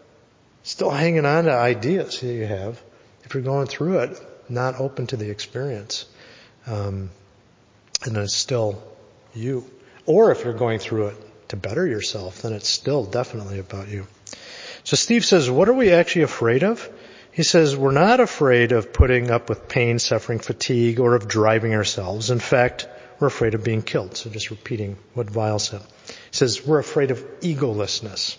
still hanging on to ideas that you have, if you're going through it, not open to the experience, um, and then it's still you. Or if you're going through it to better yourself, then it's still definitely about you. So Steve says, what are we actually afraid of? He says, we're not afraid of putting up with pain, suffering, fatigue, or of driving ourselves. In fact, we're afraid of being killed. So just repeating what Weil said. He says, we're afraid of egolessness.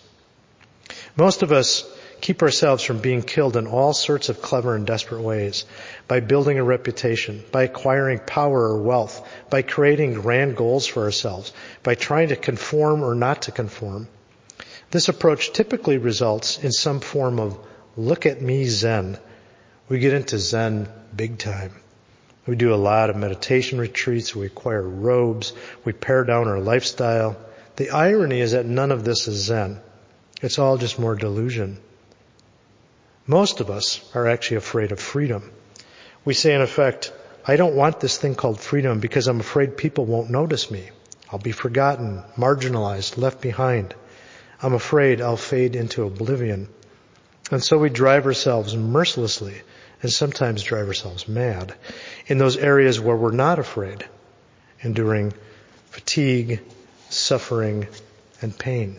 Most of us keep ourselves from being killed in all sorts of clever and desperate ways. By building a reputation, by acquiring power or wealth, by creating grand goals for ourselves, by trying to conform or not to conform. This approach typically results in some form of look at me Zen. We get into Zen big time. We do a lot of meditation retreats. We acquire robes. We pare down our lifestyle. The irony is that none of this is Zen. It's all just more delusion. Most of us are actually afraid of freedom. We say, in effect, I don't want this thing called freedom because I'm afraid people won't notice me. I'll be forgotten, marginalized, left behind. I'm afraid I'll fade into oblivion. And so we drive ourselves mercilessly and sometimes drive ourselves mad in those areas where we're not afraid, enduring fatigue, suffering, and pain.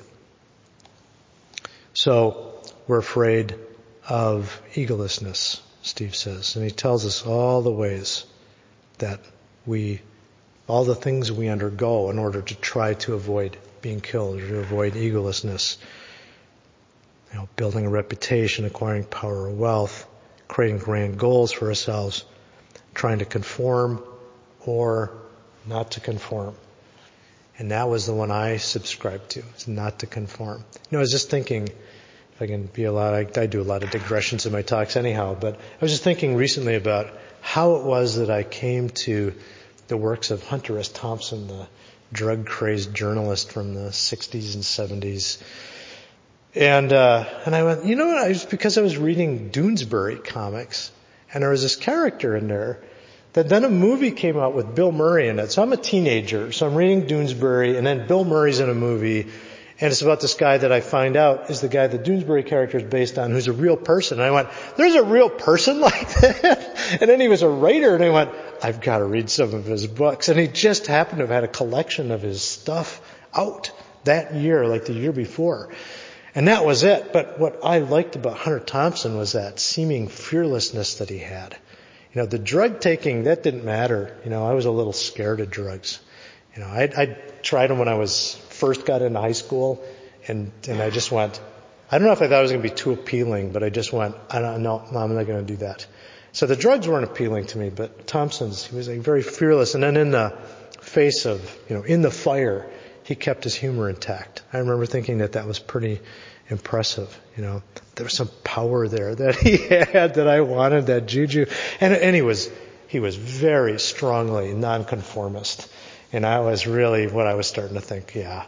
So we're afraid of egolessness, Steve says. And he tells us all the ways that we, all the things we undergo in order to try to avoid being killed or to avoid egolessness. You know, building a reputation, acquiring power or wealth, creating grand goals for ourselves, trying to conform or not to conform. And that was the one I subscribed to, is not to conform. You know, I was just thinking, if I can be a lot, I, I do a lot of digressions in my talks anyhow, but I was just thinking recently about how it was that I came to the works of Hunter S. Thompson, the drug-crazed journalist from the sixties and seventies. And, uh, and I went, you know what, I was, because I was reading Doonesbury comics, and there was this character in there that then a movie came out with Bill Murray in it. So I'm a teenager, so I'm reading Doonesbury, and then Bill Murray's in a movie, and it's about this guy that I find out is the guy the Doonesbury character is based on, who's a real person. And I went, there's a real person like that? And then he was a writer, and I went, I've got to read some of his books. And he just happened to have had a collection of his stuff out that year, like the year before. And that was it. But what I liked about Hunter Thompson was that seeming fearlessness that he had. You know, the drug taking, that didn't matter. You know, I was a little scared of drugs. You know, I I tried them when I was first got into high school, and and I just went, I don't know if I thought it was going to be too appealing, but I just went, I don't know, no, I'm not going to do that. So the drugs weren't appealing to me, but Thompson's, he was like very fearless. And then in the face of, you know, in the fire, he kept his humor intact. I remember thinking that that was pretty impressive. You know, there was some power there that he had that I wanted, that juju. And, and he was, he was very strongly nonconformist. And I was really, what I was starting to think, yeah,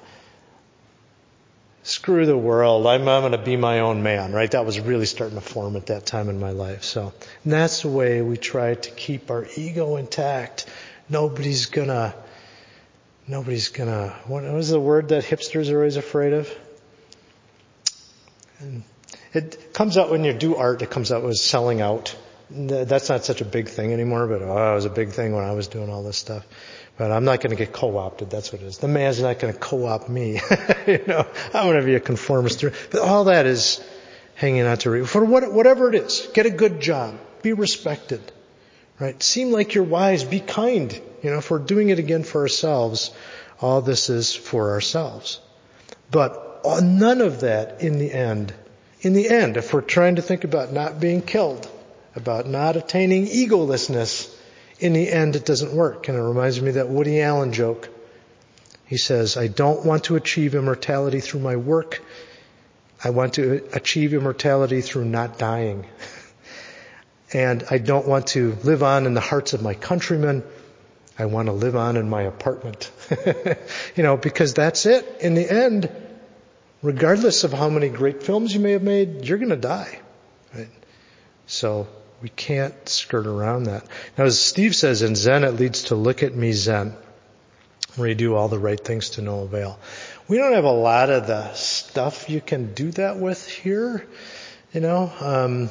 screw the world. I'm, I'm going to be my own man, right? That was really starting to form at that time in my life. So, and that's the way we try to keep our ego intact. Nobody's gonna, nobody's gonna, what was the word that hipsters are always afraid of? And it comes out when you do art, it comes out as selling out. That's not such a big thing anymore, but oh, it was a big thing when I was doing all this stuff. But I'm not going to get co-opted. That's what it is. The man's not going to co-opt me. You know, I'm going to be a conformist. But all that is hanging on to re- for what, whatever it is. Get a good job. Be respected. Right? Seem like you're wise. Be kind. You know, if we're doing it again for ourselves, all this is for ourselves. But none of that in the end, in the end, if we're trying to think about not being killed, about not attaining egolessness, in the end, it doesn't work. And it reminds me of that Woody Allen joke. He says, I don't want to achieve immortality through my work. I want to achieve immortality through not dying. And I don't want to live on in the hearts of my countrymen. I want to live on in my apartment. You know, because that's it. In the end, regardless of how many great films you may have made, you're going to die. Right? So we can't skirt around that. Now, as Steve says, in Zen, it leads to look at me Zen, where you do all the right things to no avail. We don't have a lot of the stuff you can do that with here, you know. Um,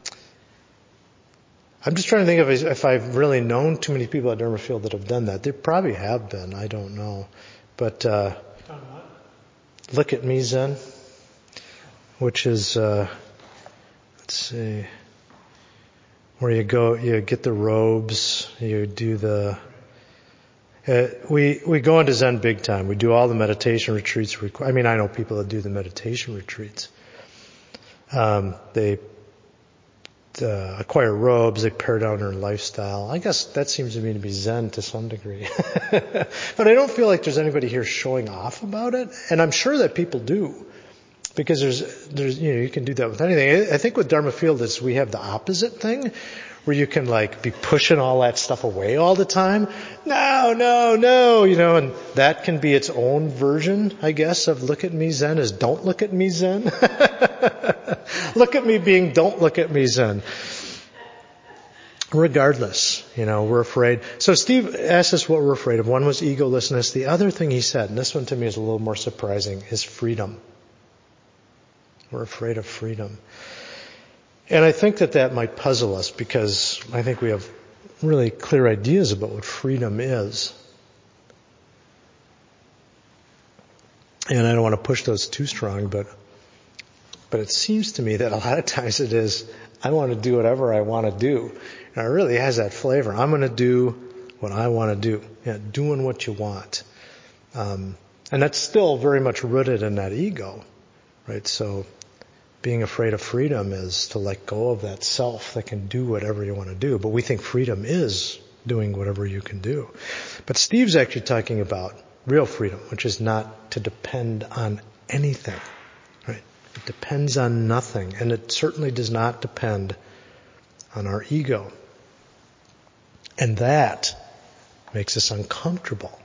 I'm just trying to think of if I've really known too many people at Dermafield that have done that. There probably have been. I don't know. But uh, look at me Zen, which is, uh, let's see, where you go, you get the robes, you do the, uh, we, we go into Zen big time. We do all the meditation retreats. I mean, I know people that do the meditation retreats. Um, they, uh, acquire robes, they pare down their lifestyle. I guess that seems to me to be Zen to some degree. But I don't feel like there's anybody here showing off about it. And I'm sure that people do. Because there's, there's, you know, you can do that with anything. I think with Dharma Field is we have the opposite thing, where you can like be pushing all that stuff away all the time. No, no, no, you know, and that can be its own version, I guess, of look at me Zen is don't look at me Zen. Look at me being don't look at me Zen. Regardless, you know, we're afraid. So Steve asked us what we're afraid of. One was egolessness. The other thing he said, and this one to me is a little more surprising, is freedom. We're afraid of freedom. And I think that that might puzzle us because I think we have really clear ideas about what freedom is. And I don't want to push those too strong, but but it seems to me that a lot of times it is, I want to do whatever I want to do. And it really has that flavor. I'm going to do what I want to do. Yeah, doing what you want. Um, and that's still very much rooted in that ego, right? So being afraid of freedom is to let go of that self that can do whatever you want to do. But we think freedom is doing whatever you can do. But Steve's actually talking about real freedom, which is not to depend on anything, right? It depends on nothing, and it certainly does not depend on our ego. And that makes us uncomfortable.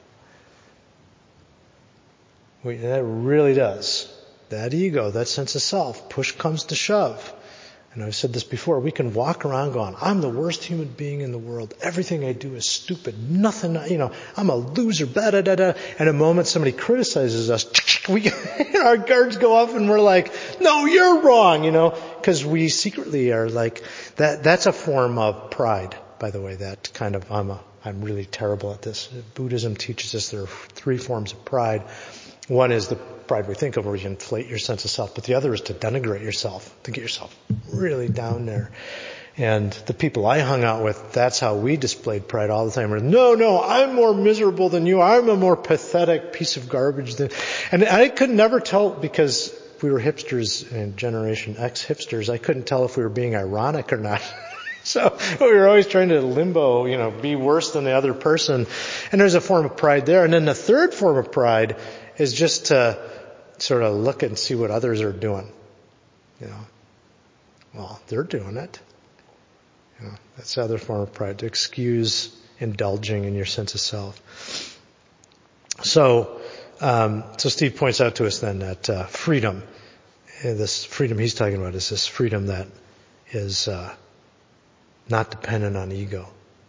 We, that really does. That ego, that sense of self, push comes to shove. And I've said this before, we can walk around going, I'm the worst human being in the world. Everything I do is stupid. Nothing, you know, I'm a loser, da da da da. And a moment somebody criticizes us, we, our guards go off and we're like, no, you're wrong, you know, because we secretly are like, that. that's a form of pride, by the way, that kind of, I'm a, I'm really terrible at this. Buddhism teaches us there are three forms of pride. One is the pride we think of where you inflate your sense of self, but the other is to denigrate yourself, to get yourself really down there. And the people I hung out with, that's how we displayed pride all the time. We're, no, no, I'm more miserable than you. I'm a more pathetic piece of garbage than, and I could never tell because we were hipsters and Generation X hipsters. I couldn't tell if we were being ironic or not. So we were always trying to limbo, you know, be worse than the other person. And there's a form of pride there. And then the third form of pride is just to sort of look and see what others are doing. You know, well, they're doing it. You know, that's the other form of pride, to excuse indulging in your sense of self. So, um, so Steve points out to us then that uh, freedom, uh, this freedom he's talking about is this freedom that is uh, not dependent on ego.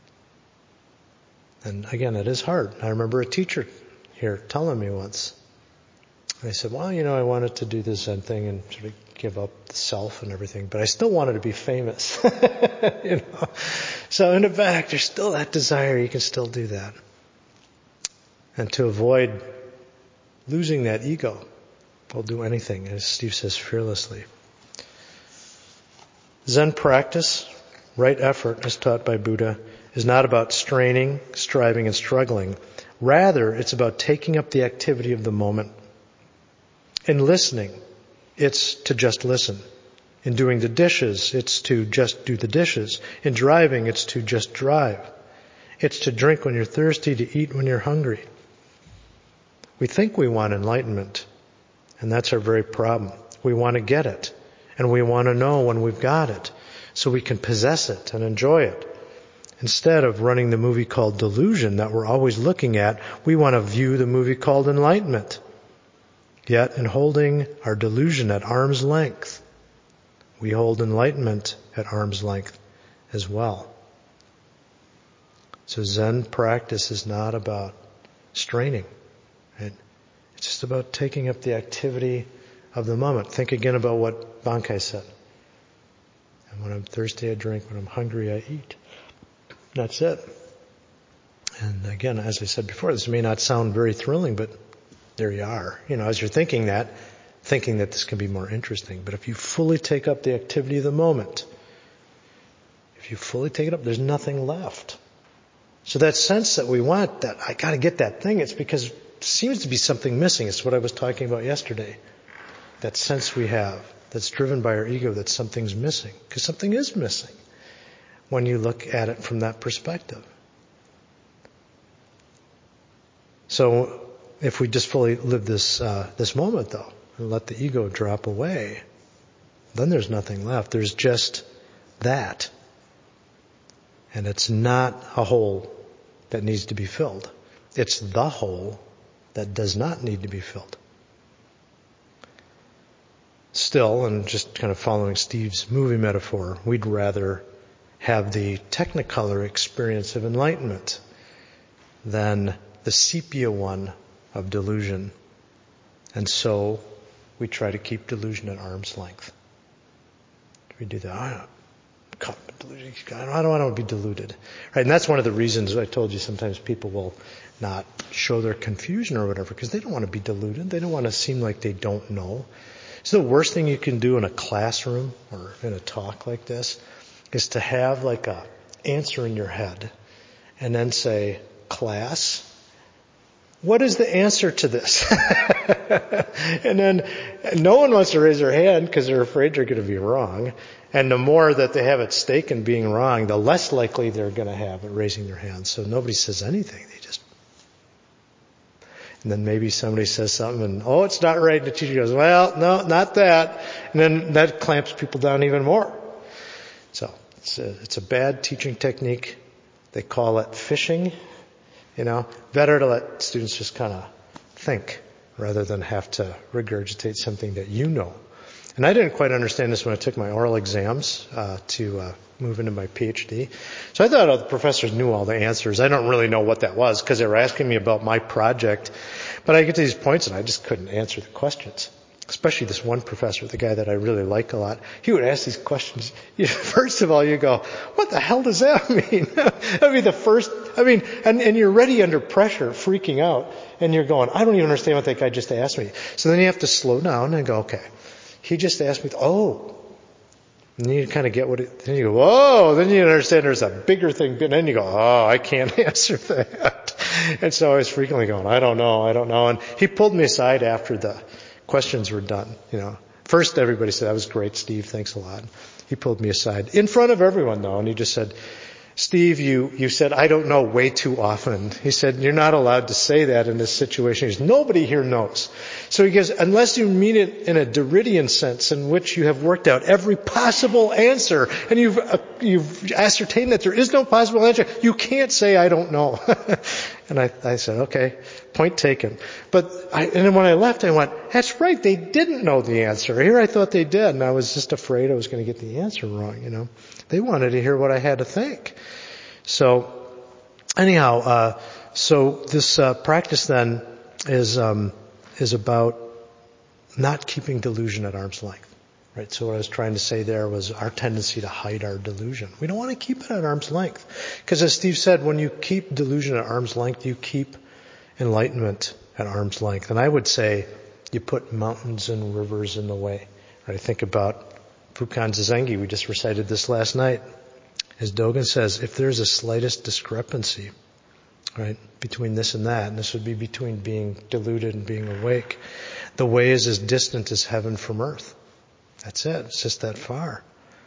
And again, it is hard. I remember a teacher here telling me once, I said, well, you know, I wanted to do this Zen thing and sort of give up the self and everything, but I still wanted to be famous. You know, so in the back, there's still that desire. You can still do that. And to avoid losing that ego, we'll do anything, as Steve says, fearlessly. Zen practice, right effort, as taught by Buddha, is not about straining, striving, and struggling. Rather, it's about taking up the activity of the moment. In listening, it's to just listen. In doing the dishes, it's to just do the dishes. In driving, it's to just drive. It's to drink when you're thirsty, to eat when you're hungry. We think we want enlightenment, and that's our very problem. We want to get it, and we want to know when we've got it, so we can possess it and enjoy it. Instead of running the movie called Delusion that we're always looking at, we want to view the movie called Enlightenment. Yet, in holding our delusion at arm's length, we hold enlightenment at arm's length as well. So Zen practice is not about straining, right? It's just about taking up the activity of the moment. Think again about what Bankai said. And when I'm thirsty, I drink. When I'm hungry, I eat. That's it. And again, as I said before, this may not sound very thrilling, but there you are. You know, as you're thinking that, thinking that this can be more interesting. But if you fully take up the activity of the moment, if you fully take it up, there's nothing left. So that sense that we want, that I got to get that thing, it's because there seems to be something missing. It's what I was talking about yesterday. That sense we have that's driven by our ego that something's missing. Because something is missing when you look at it from that perspective. So if we just fully live this uh, this moment, though, and let the ego drop away, then there's nothing left. There's just that. And it's not a hole that needs to be filled. It's the hole that does not need to be filled. Still, and just kind of following Steve's movie metaphor, we'd rather have the technicolor experience of enlightenment than the sepia one of delusion. And so we try to keep delusion at arm's length. We do that. I don't, I don't want to be deluded. Right? And that's one of the reasons I told you sometimes people will not show their confusion or whatever, because they don't want to be deluded. They don't want to seem like they don't know. So the worst thing you can do in a classroom or in a talk like this is to have like a answer in your head and then say, class, what is the answer to this? And then no one wants to raise their hand because they're afraid they're going to be wrong. And the more that they have at stake in being wrong, the less likely they're going to have at raising their hand. So nobody says anything. They just... And then maybe somebody says something and, oh, it's not right. And the teacher goes, well, no, not that. And then that clamps people down even more. So it's a, it's a bad teaching technique. They call it fishing. You know, better to let students just kind of think rather than have to regurgitate something that you know. And I didn't quite understand this when I took my oral exams uh, to uh, move into my PhD. So I thought all the professors knew all the answers. I don't really know what that was because they were asking me about my project. But I get to these points and I just couldn't answer the questions. Especially this one professor, the guy that I really like a lot. He would ask these questions. You, first of all, you go, what the hell does that mean? I mean, the first, I mean, and, and you're already under pressure, freaking out. And you're going, I don't even understand what that guy just asked me. So then you have to slow down and go, okay. He just asked me, oh. And then you kind of get what it, then you go, whoa. Then you understand there's a bigger thing. And then you go, oh, I can't answer that. And so I was frequently going, I don't know, I don't know. And he pulled me aside after the questions were done, you know. First, everybody said, that was great, Steve, thanks a lot. He pulled me aside, in front of everyone, though, and he just said, Steve, you, you said, I don't know way too often. He said, you're not allowed to say that in this situation. He says, nobody here knows. So he goes, unless you mean it in a Derridian sense in which you have worked out every possible answer and you've, uh, you've ascertained that there is no possible answer, you can't say, I don't know. And I, I said, okay, point taken. But I, and then when I left, I went, that's right, they didn't know the answer. Here I thought they did, and I was just afraid I was going to get the answer wrong, you know. They wanted to hear what I had to think. So, anyhow, uh, so this uh, practice then is um, is about not keeping delusion at arm's length, right? So what I was trying to say there was our tendency to hide our delusion. We don't want to keep it at arm's length, because as Steve said, when you keep delusion at arm's length, you keep enlightenment at arm's length. And I would say you put mountains and rivers in the way. Right? Think about Fukan Zazengi. We just recited this last night. As Dogen says, if there's a slightest discrepancy, right, between this and that, and this would be between being deluded and being awake, the way is as distant as heaven from earth. That's it. It's just that far.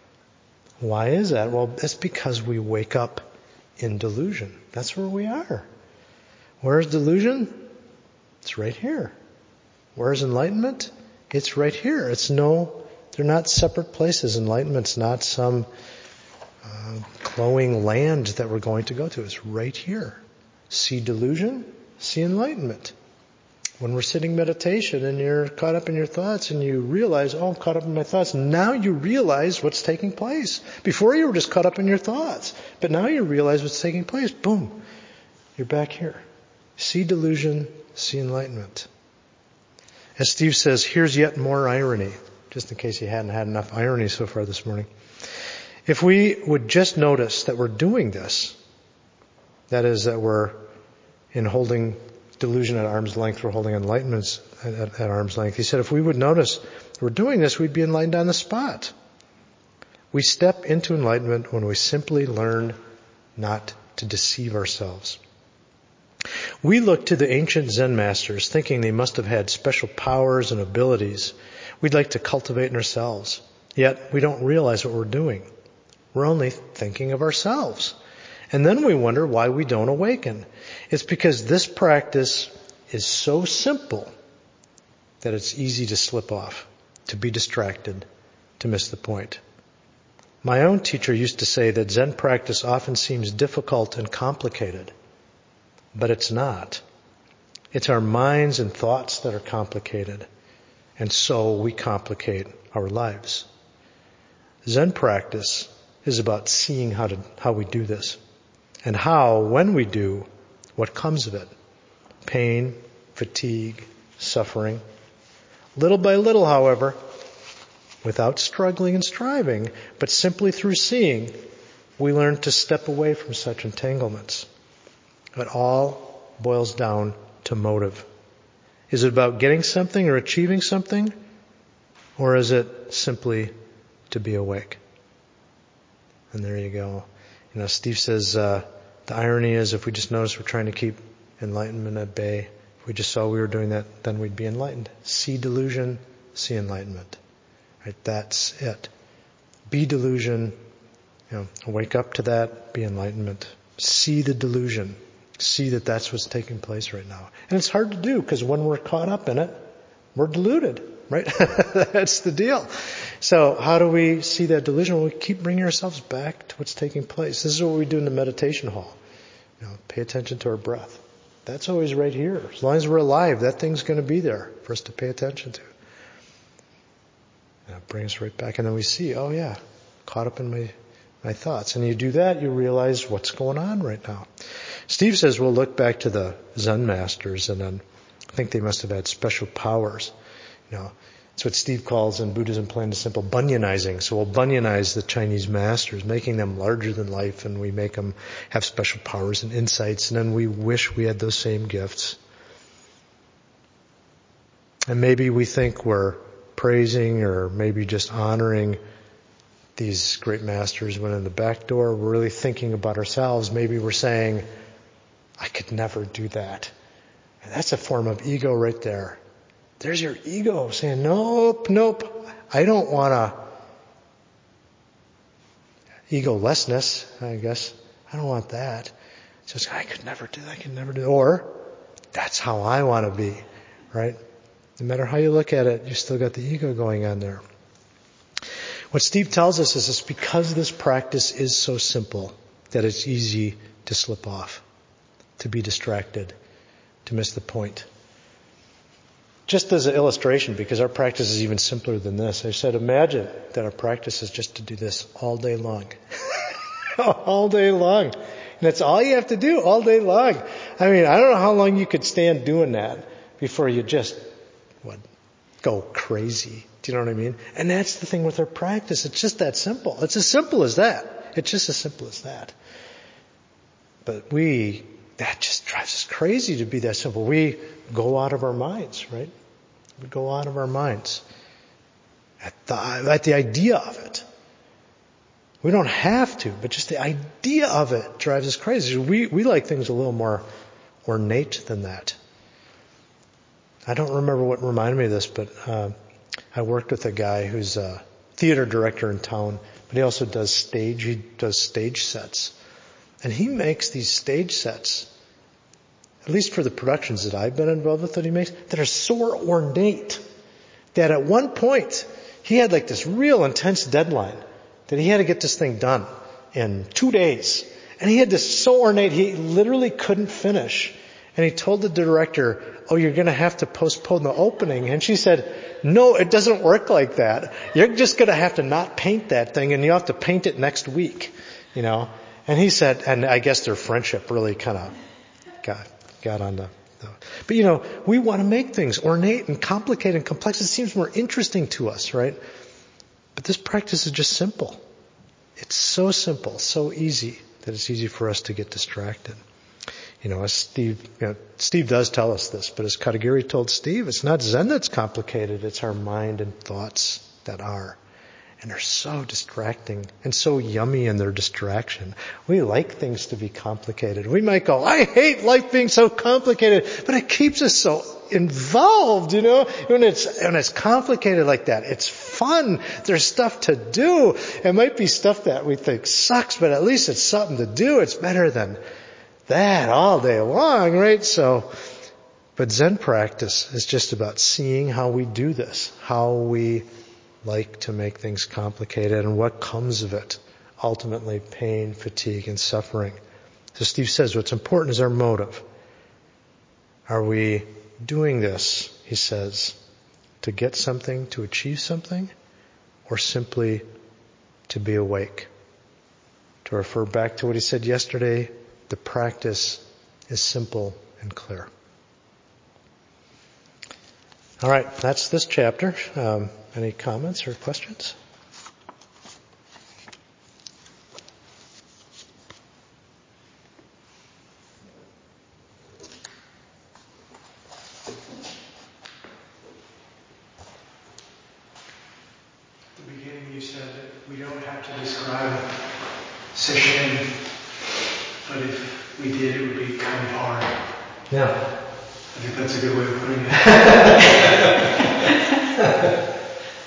Why is that? Well, that's because we wake up in delusion. That's where we are. Where's delusion? It's right here. Where's enlightenment? It's right here. It's no, they're not separate places. Enlightenment's not some uh, glowing land that we're going to go to. It's right here. See delusion, see enlightenment. When we're sitting meditation and you're caught up in your thoughts and you realize, oh, I'm caught up in my thoughts. Now you realize what's taking place. Before you were just caught up in your thoughts. But now you realize what's taking place. Boom. You're back here. See delusion, see enlightenment. As Steve says, here's yet more irony. Just in case you hadn't had enough irony so far this morning. If we would just notice that we're doing this, that is, that we're in holding delusion at arm's length, we're holding enlightenment at, at, at arm's length. He said if we would notice we're doing this, we'd be enlightened on the spot. We step into enlightenment when we simply learn not to deceive ourselves. We look to the ancient Zen masters thinking they must have had special powers and abilities we'd like to cultivate in ourselves. Yet we don't realize what we're doing. We're only thinking of ourselves. And then we wonder why we don't awaken. It's because this practice is so simple that it's easy to slip off, to be distracted, to miss the point. My own teacher used to say that Zen practice often seems difficult and complicated, but it's not. It's our minds and thoughts that are complicated, and so we complicate our lives. Zen practice is about seeing how to how we do this, and how, when we do, what comes of it. Pain, fatigue, suffering. Little by little, however, without struggling and striving, but simply through seeing, we learn to step away from such entanglements. It all boils down to motive. Is it about getting something or achieving something? Or is it simply to be awake? And there you go. You know, Steve says, uh, the irony is if we just notice we're trying to keep enlightenment at bay, if we just saw we were doing that, then we'd be enlightened. See delusion, see enlightenment. Right? That's it. Be delusion, you know, wake up to that, be enlightenment. See the delusion. See that that's what's taking place right now. And it's hard to do because when we're caught up in it, we're deluded, right? That's the deal. So how do we see that delusion? Well, we keep bringing ourselves back to what's taking place. This is what we do in the meditation hall. You know, pay attention to our breath. That's always right here. As long as we're alive, that thing's going to be there for us to pay attention to. And it brings us right back. And then we see, oh yeah, caught up in my, my thoughts. And you do that, you realize what's going on right now. Steve says we'll look back to the Zen masters, and then I think they must have had special powers. You know, it's what Steve calls in Buddhism plain and simple bunyanizing. So we'll bunyanize the Chinese masters, making them larger than life, and we make them have special powers and insights, and then we wish we had those same gifts. And maybe we think we're praising or maybe just honoring these great masters when in the back door we're really thinking about ourselves. Maybe we're saying, I could never do that. And that's a form of ego right there. There's your ego saying, nope, nope, I don't want to. Egolessness, I guess. I don't want that. So it's, I could never do that, I could never do that. Or, that's how I want to be, right? No matter how you look at it, you still got the ego going on there. What Steve tells us is it's because this practice is so simple that it's easy to slip off, to be distracted, to miss the point. Just as an illustration, because our practice is even simpler than this, I said, imagine that our practice is just to do this all day long. All day long. And that's all you have to do all day long. I mean, I don't know how long you could stand doing that before you just, what, go crazy. Do you know what I mean? And that's the thing with our practice. It's just that simple. It's as simple as that. It's just as simple as that. But we, that just drives us crazy to be that simple. We go out of our minds, right? We go out of our minds at the, at the idea of it. We don't have to, but just the idea of it drives us crazy. We, we like things a little more ornate than that. I don't remember what reminded me of this, but uh, I worked with a guy who's a theater director in town, but he also does stage, he does stage sets. And he makes these stage sets, at least for the productions that I've been involved with that he makes, that are so ornate that at one point he had like this real intense deadline that he had to get this thing done in two days. And he had this so ornate, he literally couldn't finish. And he told the director, oh, you're going to have to postpone the opening. And she said, no, it doesn't work like that. You're just going to have to not paint that thing, and you have to paint it next week, you know. And he said, and I guess their friendship really kind of got got on the, the... But, you know, we want to make things ornate and complicated and complex. It seems more interesting to us, right? But this practice is just simple. It's so simple, so easy, that it's easy for us to get distracted. You know, as Steve, you know, Steve does tell us this, but as Katagiri told Steve, it's not Zen that's complicated, it's our mind and thoughts that are. And they're so distracting and so yummy in their distraction. We like things to be complicated. We might go, I hate life being so complicated, but it keeps us so involved, you know. When it's, when it's complicated like that, it's fun. There's stuff to do. It might be stuff that we think sucks, but at least it's something to do. It's better than that all day long, right? So, but Zen practice is just about seeing how we do this, how we like to make things complicated, and what comes of it? Ultimately, pain, fatigue, and suffering. So Steve says what's important is our motive. Are we doing this, he says, to get something, to achieve something, or simply to be awake? To refer back to what he said yesterday, the practice is simple and clear. All right, that's this chapter. Um, any comments or questions?
At the beginning you said that we don't have to describe sesshin, but if we did, it would be kind of hard.
Yeah.
I think that's a good way of putting it.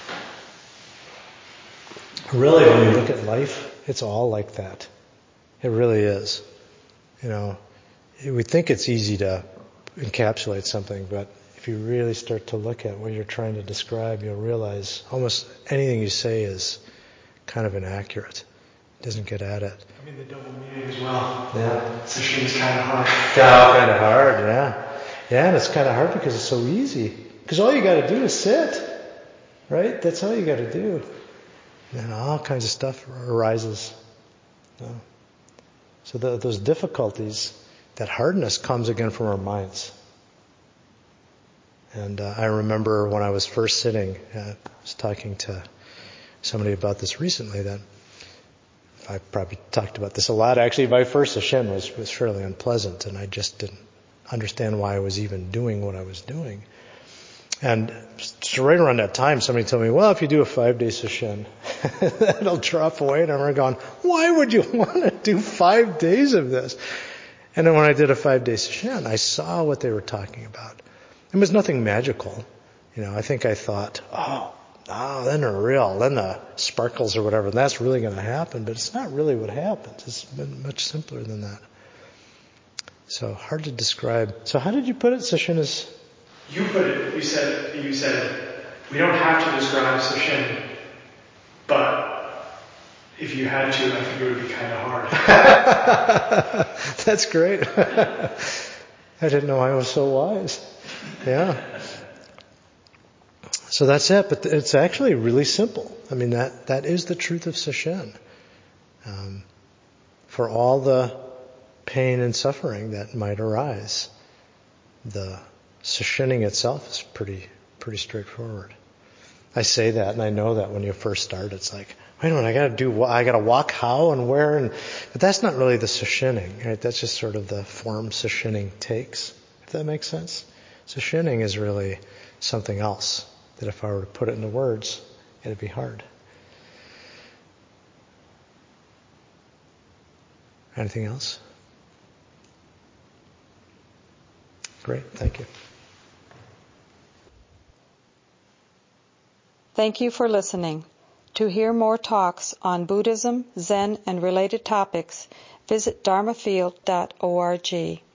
Really, when you look at life, it's all like that. It really is. You know, we think it's easy to encapsulate something, but if you really start to look at what you're trying to describe, you'll realize almost anything you say is kind of inaccurate. It doesn't get at it.
I mean, the double meaning as well.
Yeah.
Sesshin is kind of hard.
Kind of hard, yeah. Yeah, and it's kind of hard because it's so easy. Because all you got to do is sit, right? That's all you got to do. And all kinds of stuff arises. Yeah. So the, those difficulties, that hardness comes again from our minds. And uh, I remember when I was first sitting, uh, I was talking to somebody about this recently, that I probably talked about this a lot. Actually, my first session was, was fairly unpleasant, and I just didn't understand why I was even doing what I was doing. And so right around that time, somebody told me, well, if you do a five-day session, that'll drop away. And I remember going, why would you want to do five days of this? And then when I did a five-day session, I saw what they were talking about. It was nothing magical. You know, I think I thought, oh, oh, then they're real, then the sparkles or whatever, that's really going to happen. But it's not really what happens. It's been much simpler than that. So hard to describe. So how did you put it, session is...
You put it, you said, you said, we don't have to describe sesshin, but if you had to, I think it would be kind of hard.
That's great. I didn't know I was so wise. Yeah. So that's it, but it's actually really simple. I mean, that, that is the truth of sesshin. Um, for all the pain and suffering that might arise, the sesshining itself is pretty pretty straightforward. I say that, and I know that when you first start, it's like, wait a minute, I got to do, I got to walk how and where, and but that's not really the sesshining, right? That's just sort of the form sesshining takes. If that makes sense, sesshining is really something else. That if I were to put it into words, it'd be hard. Anything else? Great, thank you.
Thank you for listening. To hear more talks on Buddhism, Zen, and related topics, visit dharma field dot org.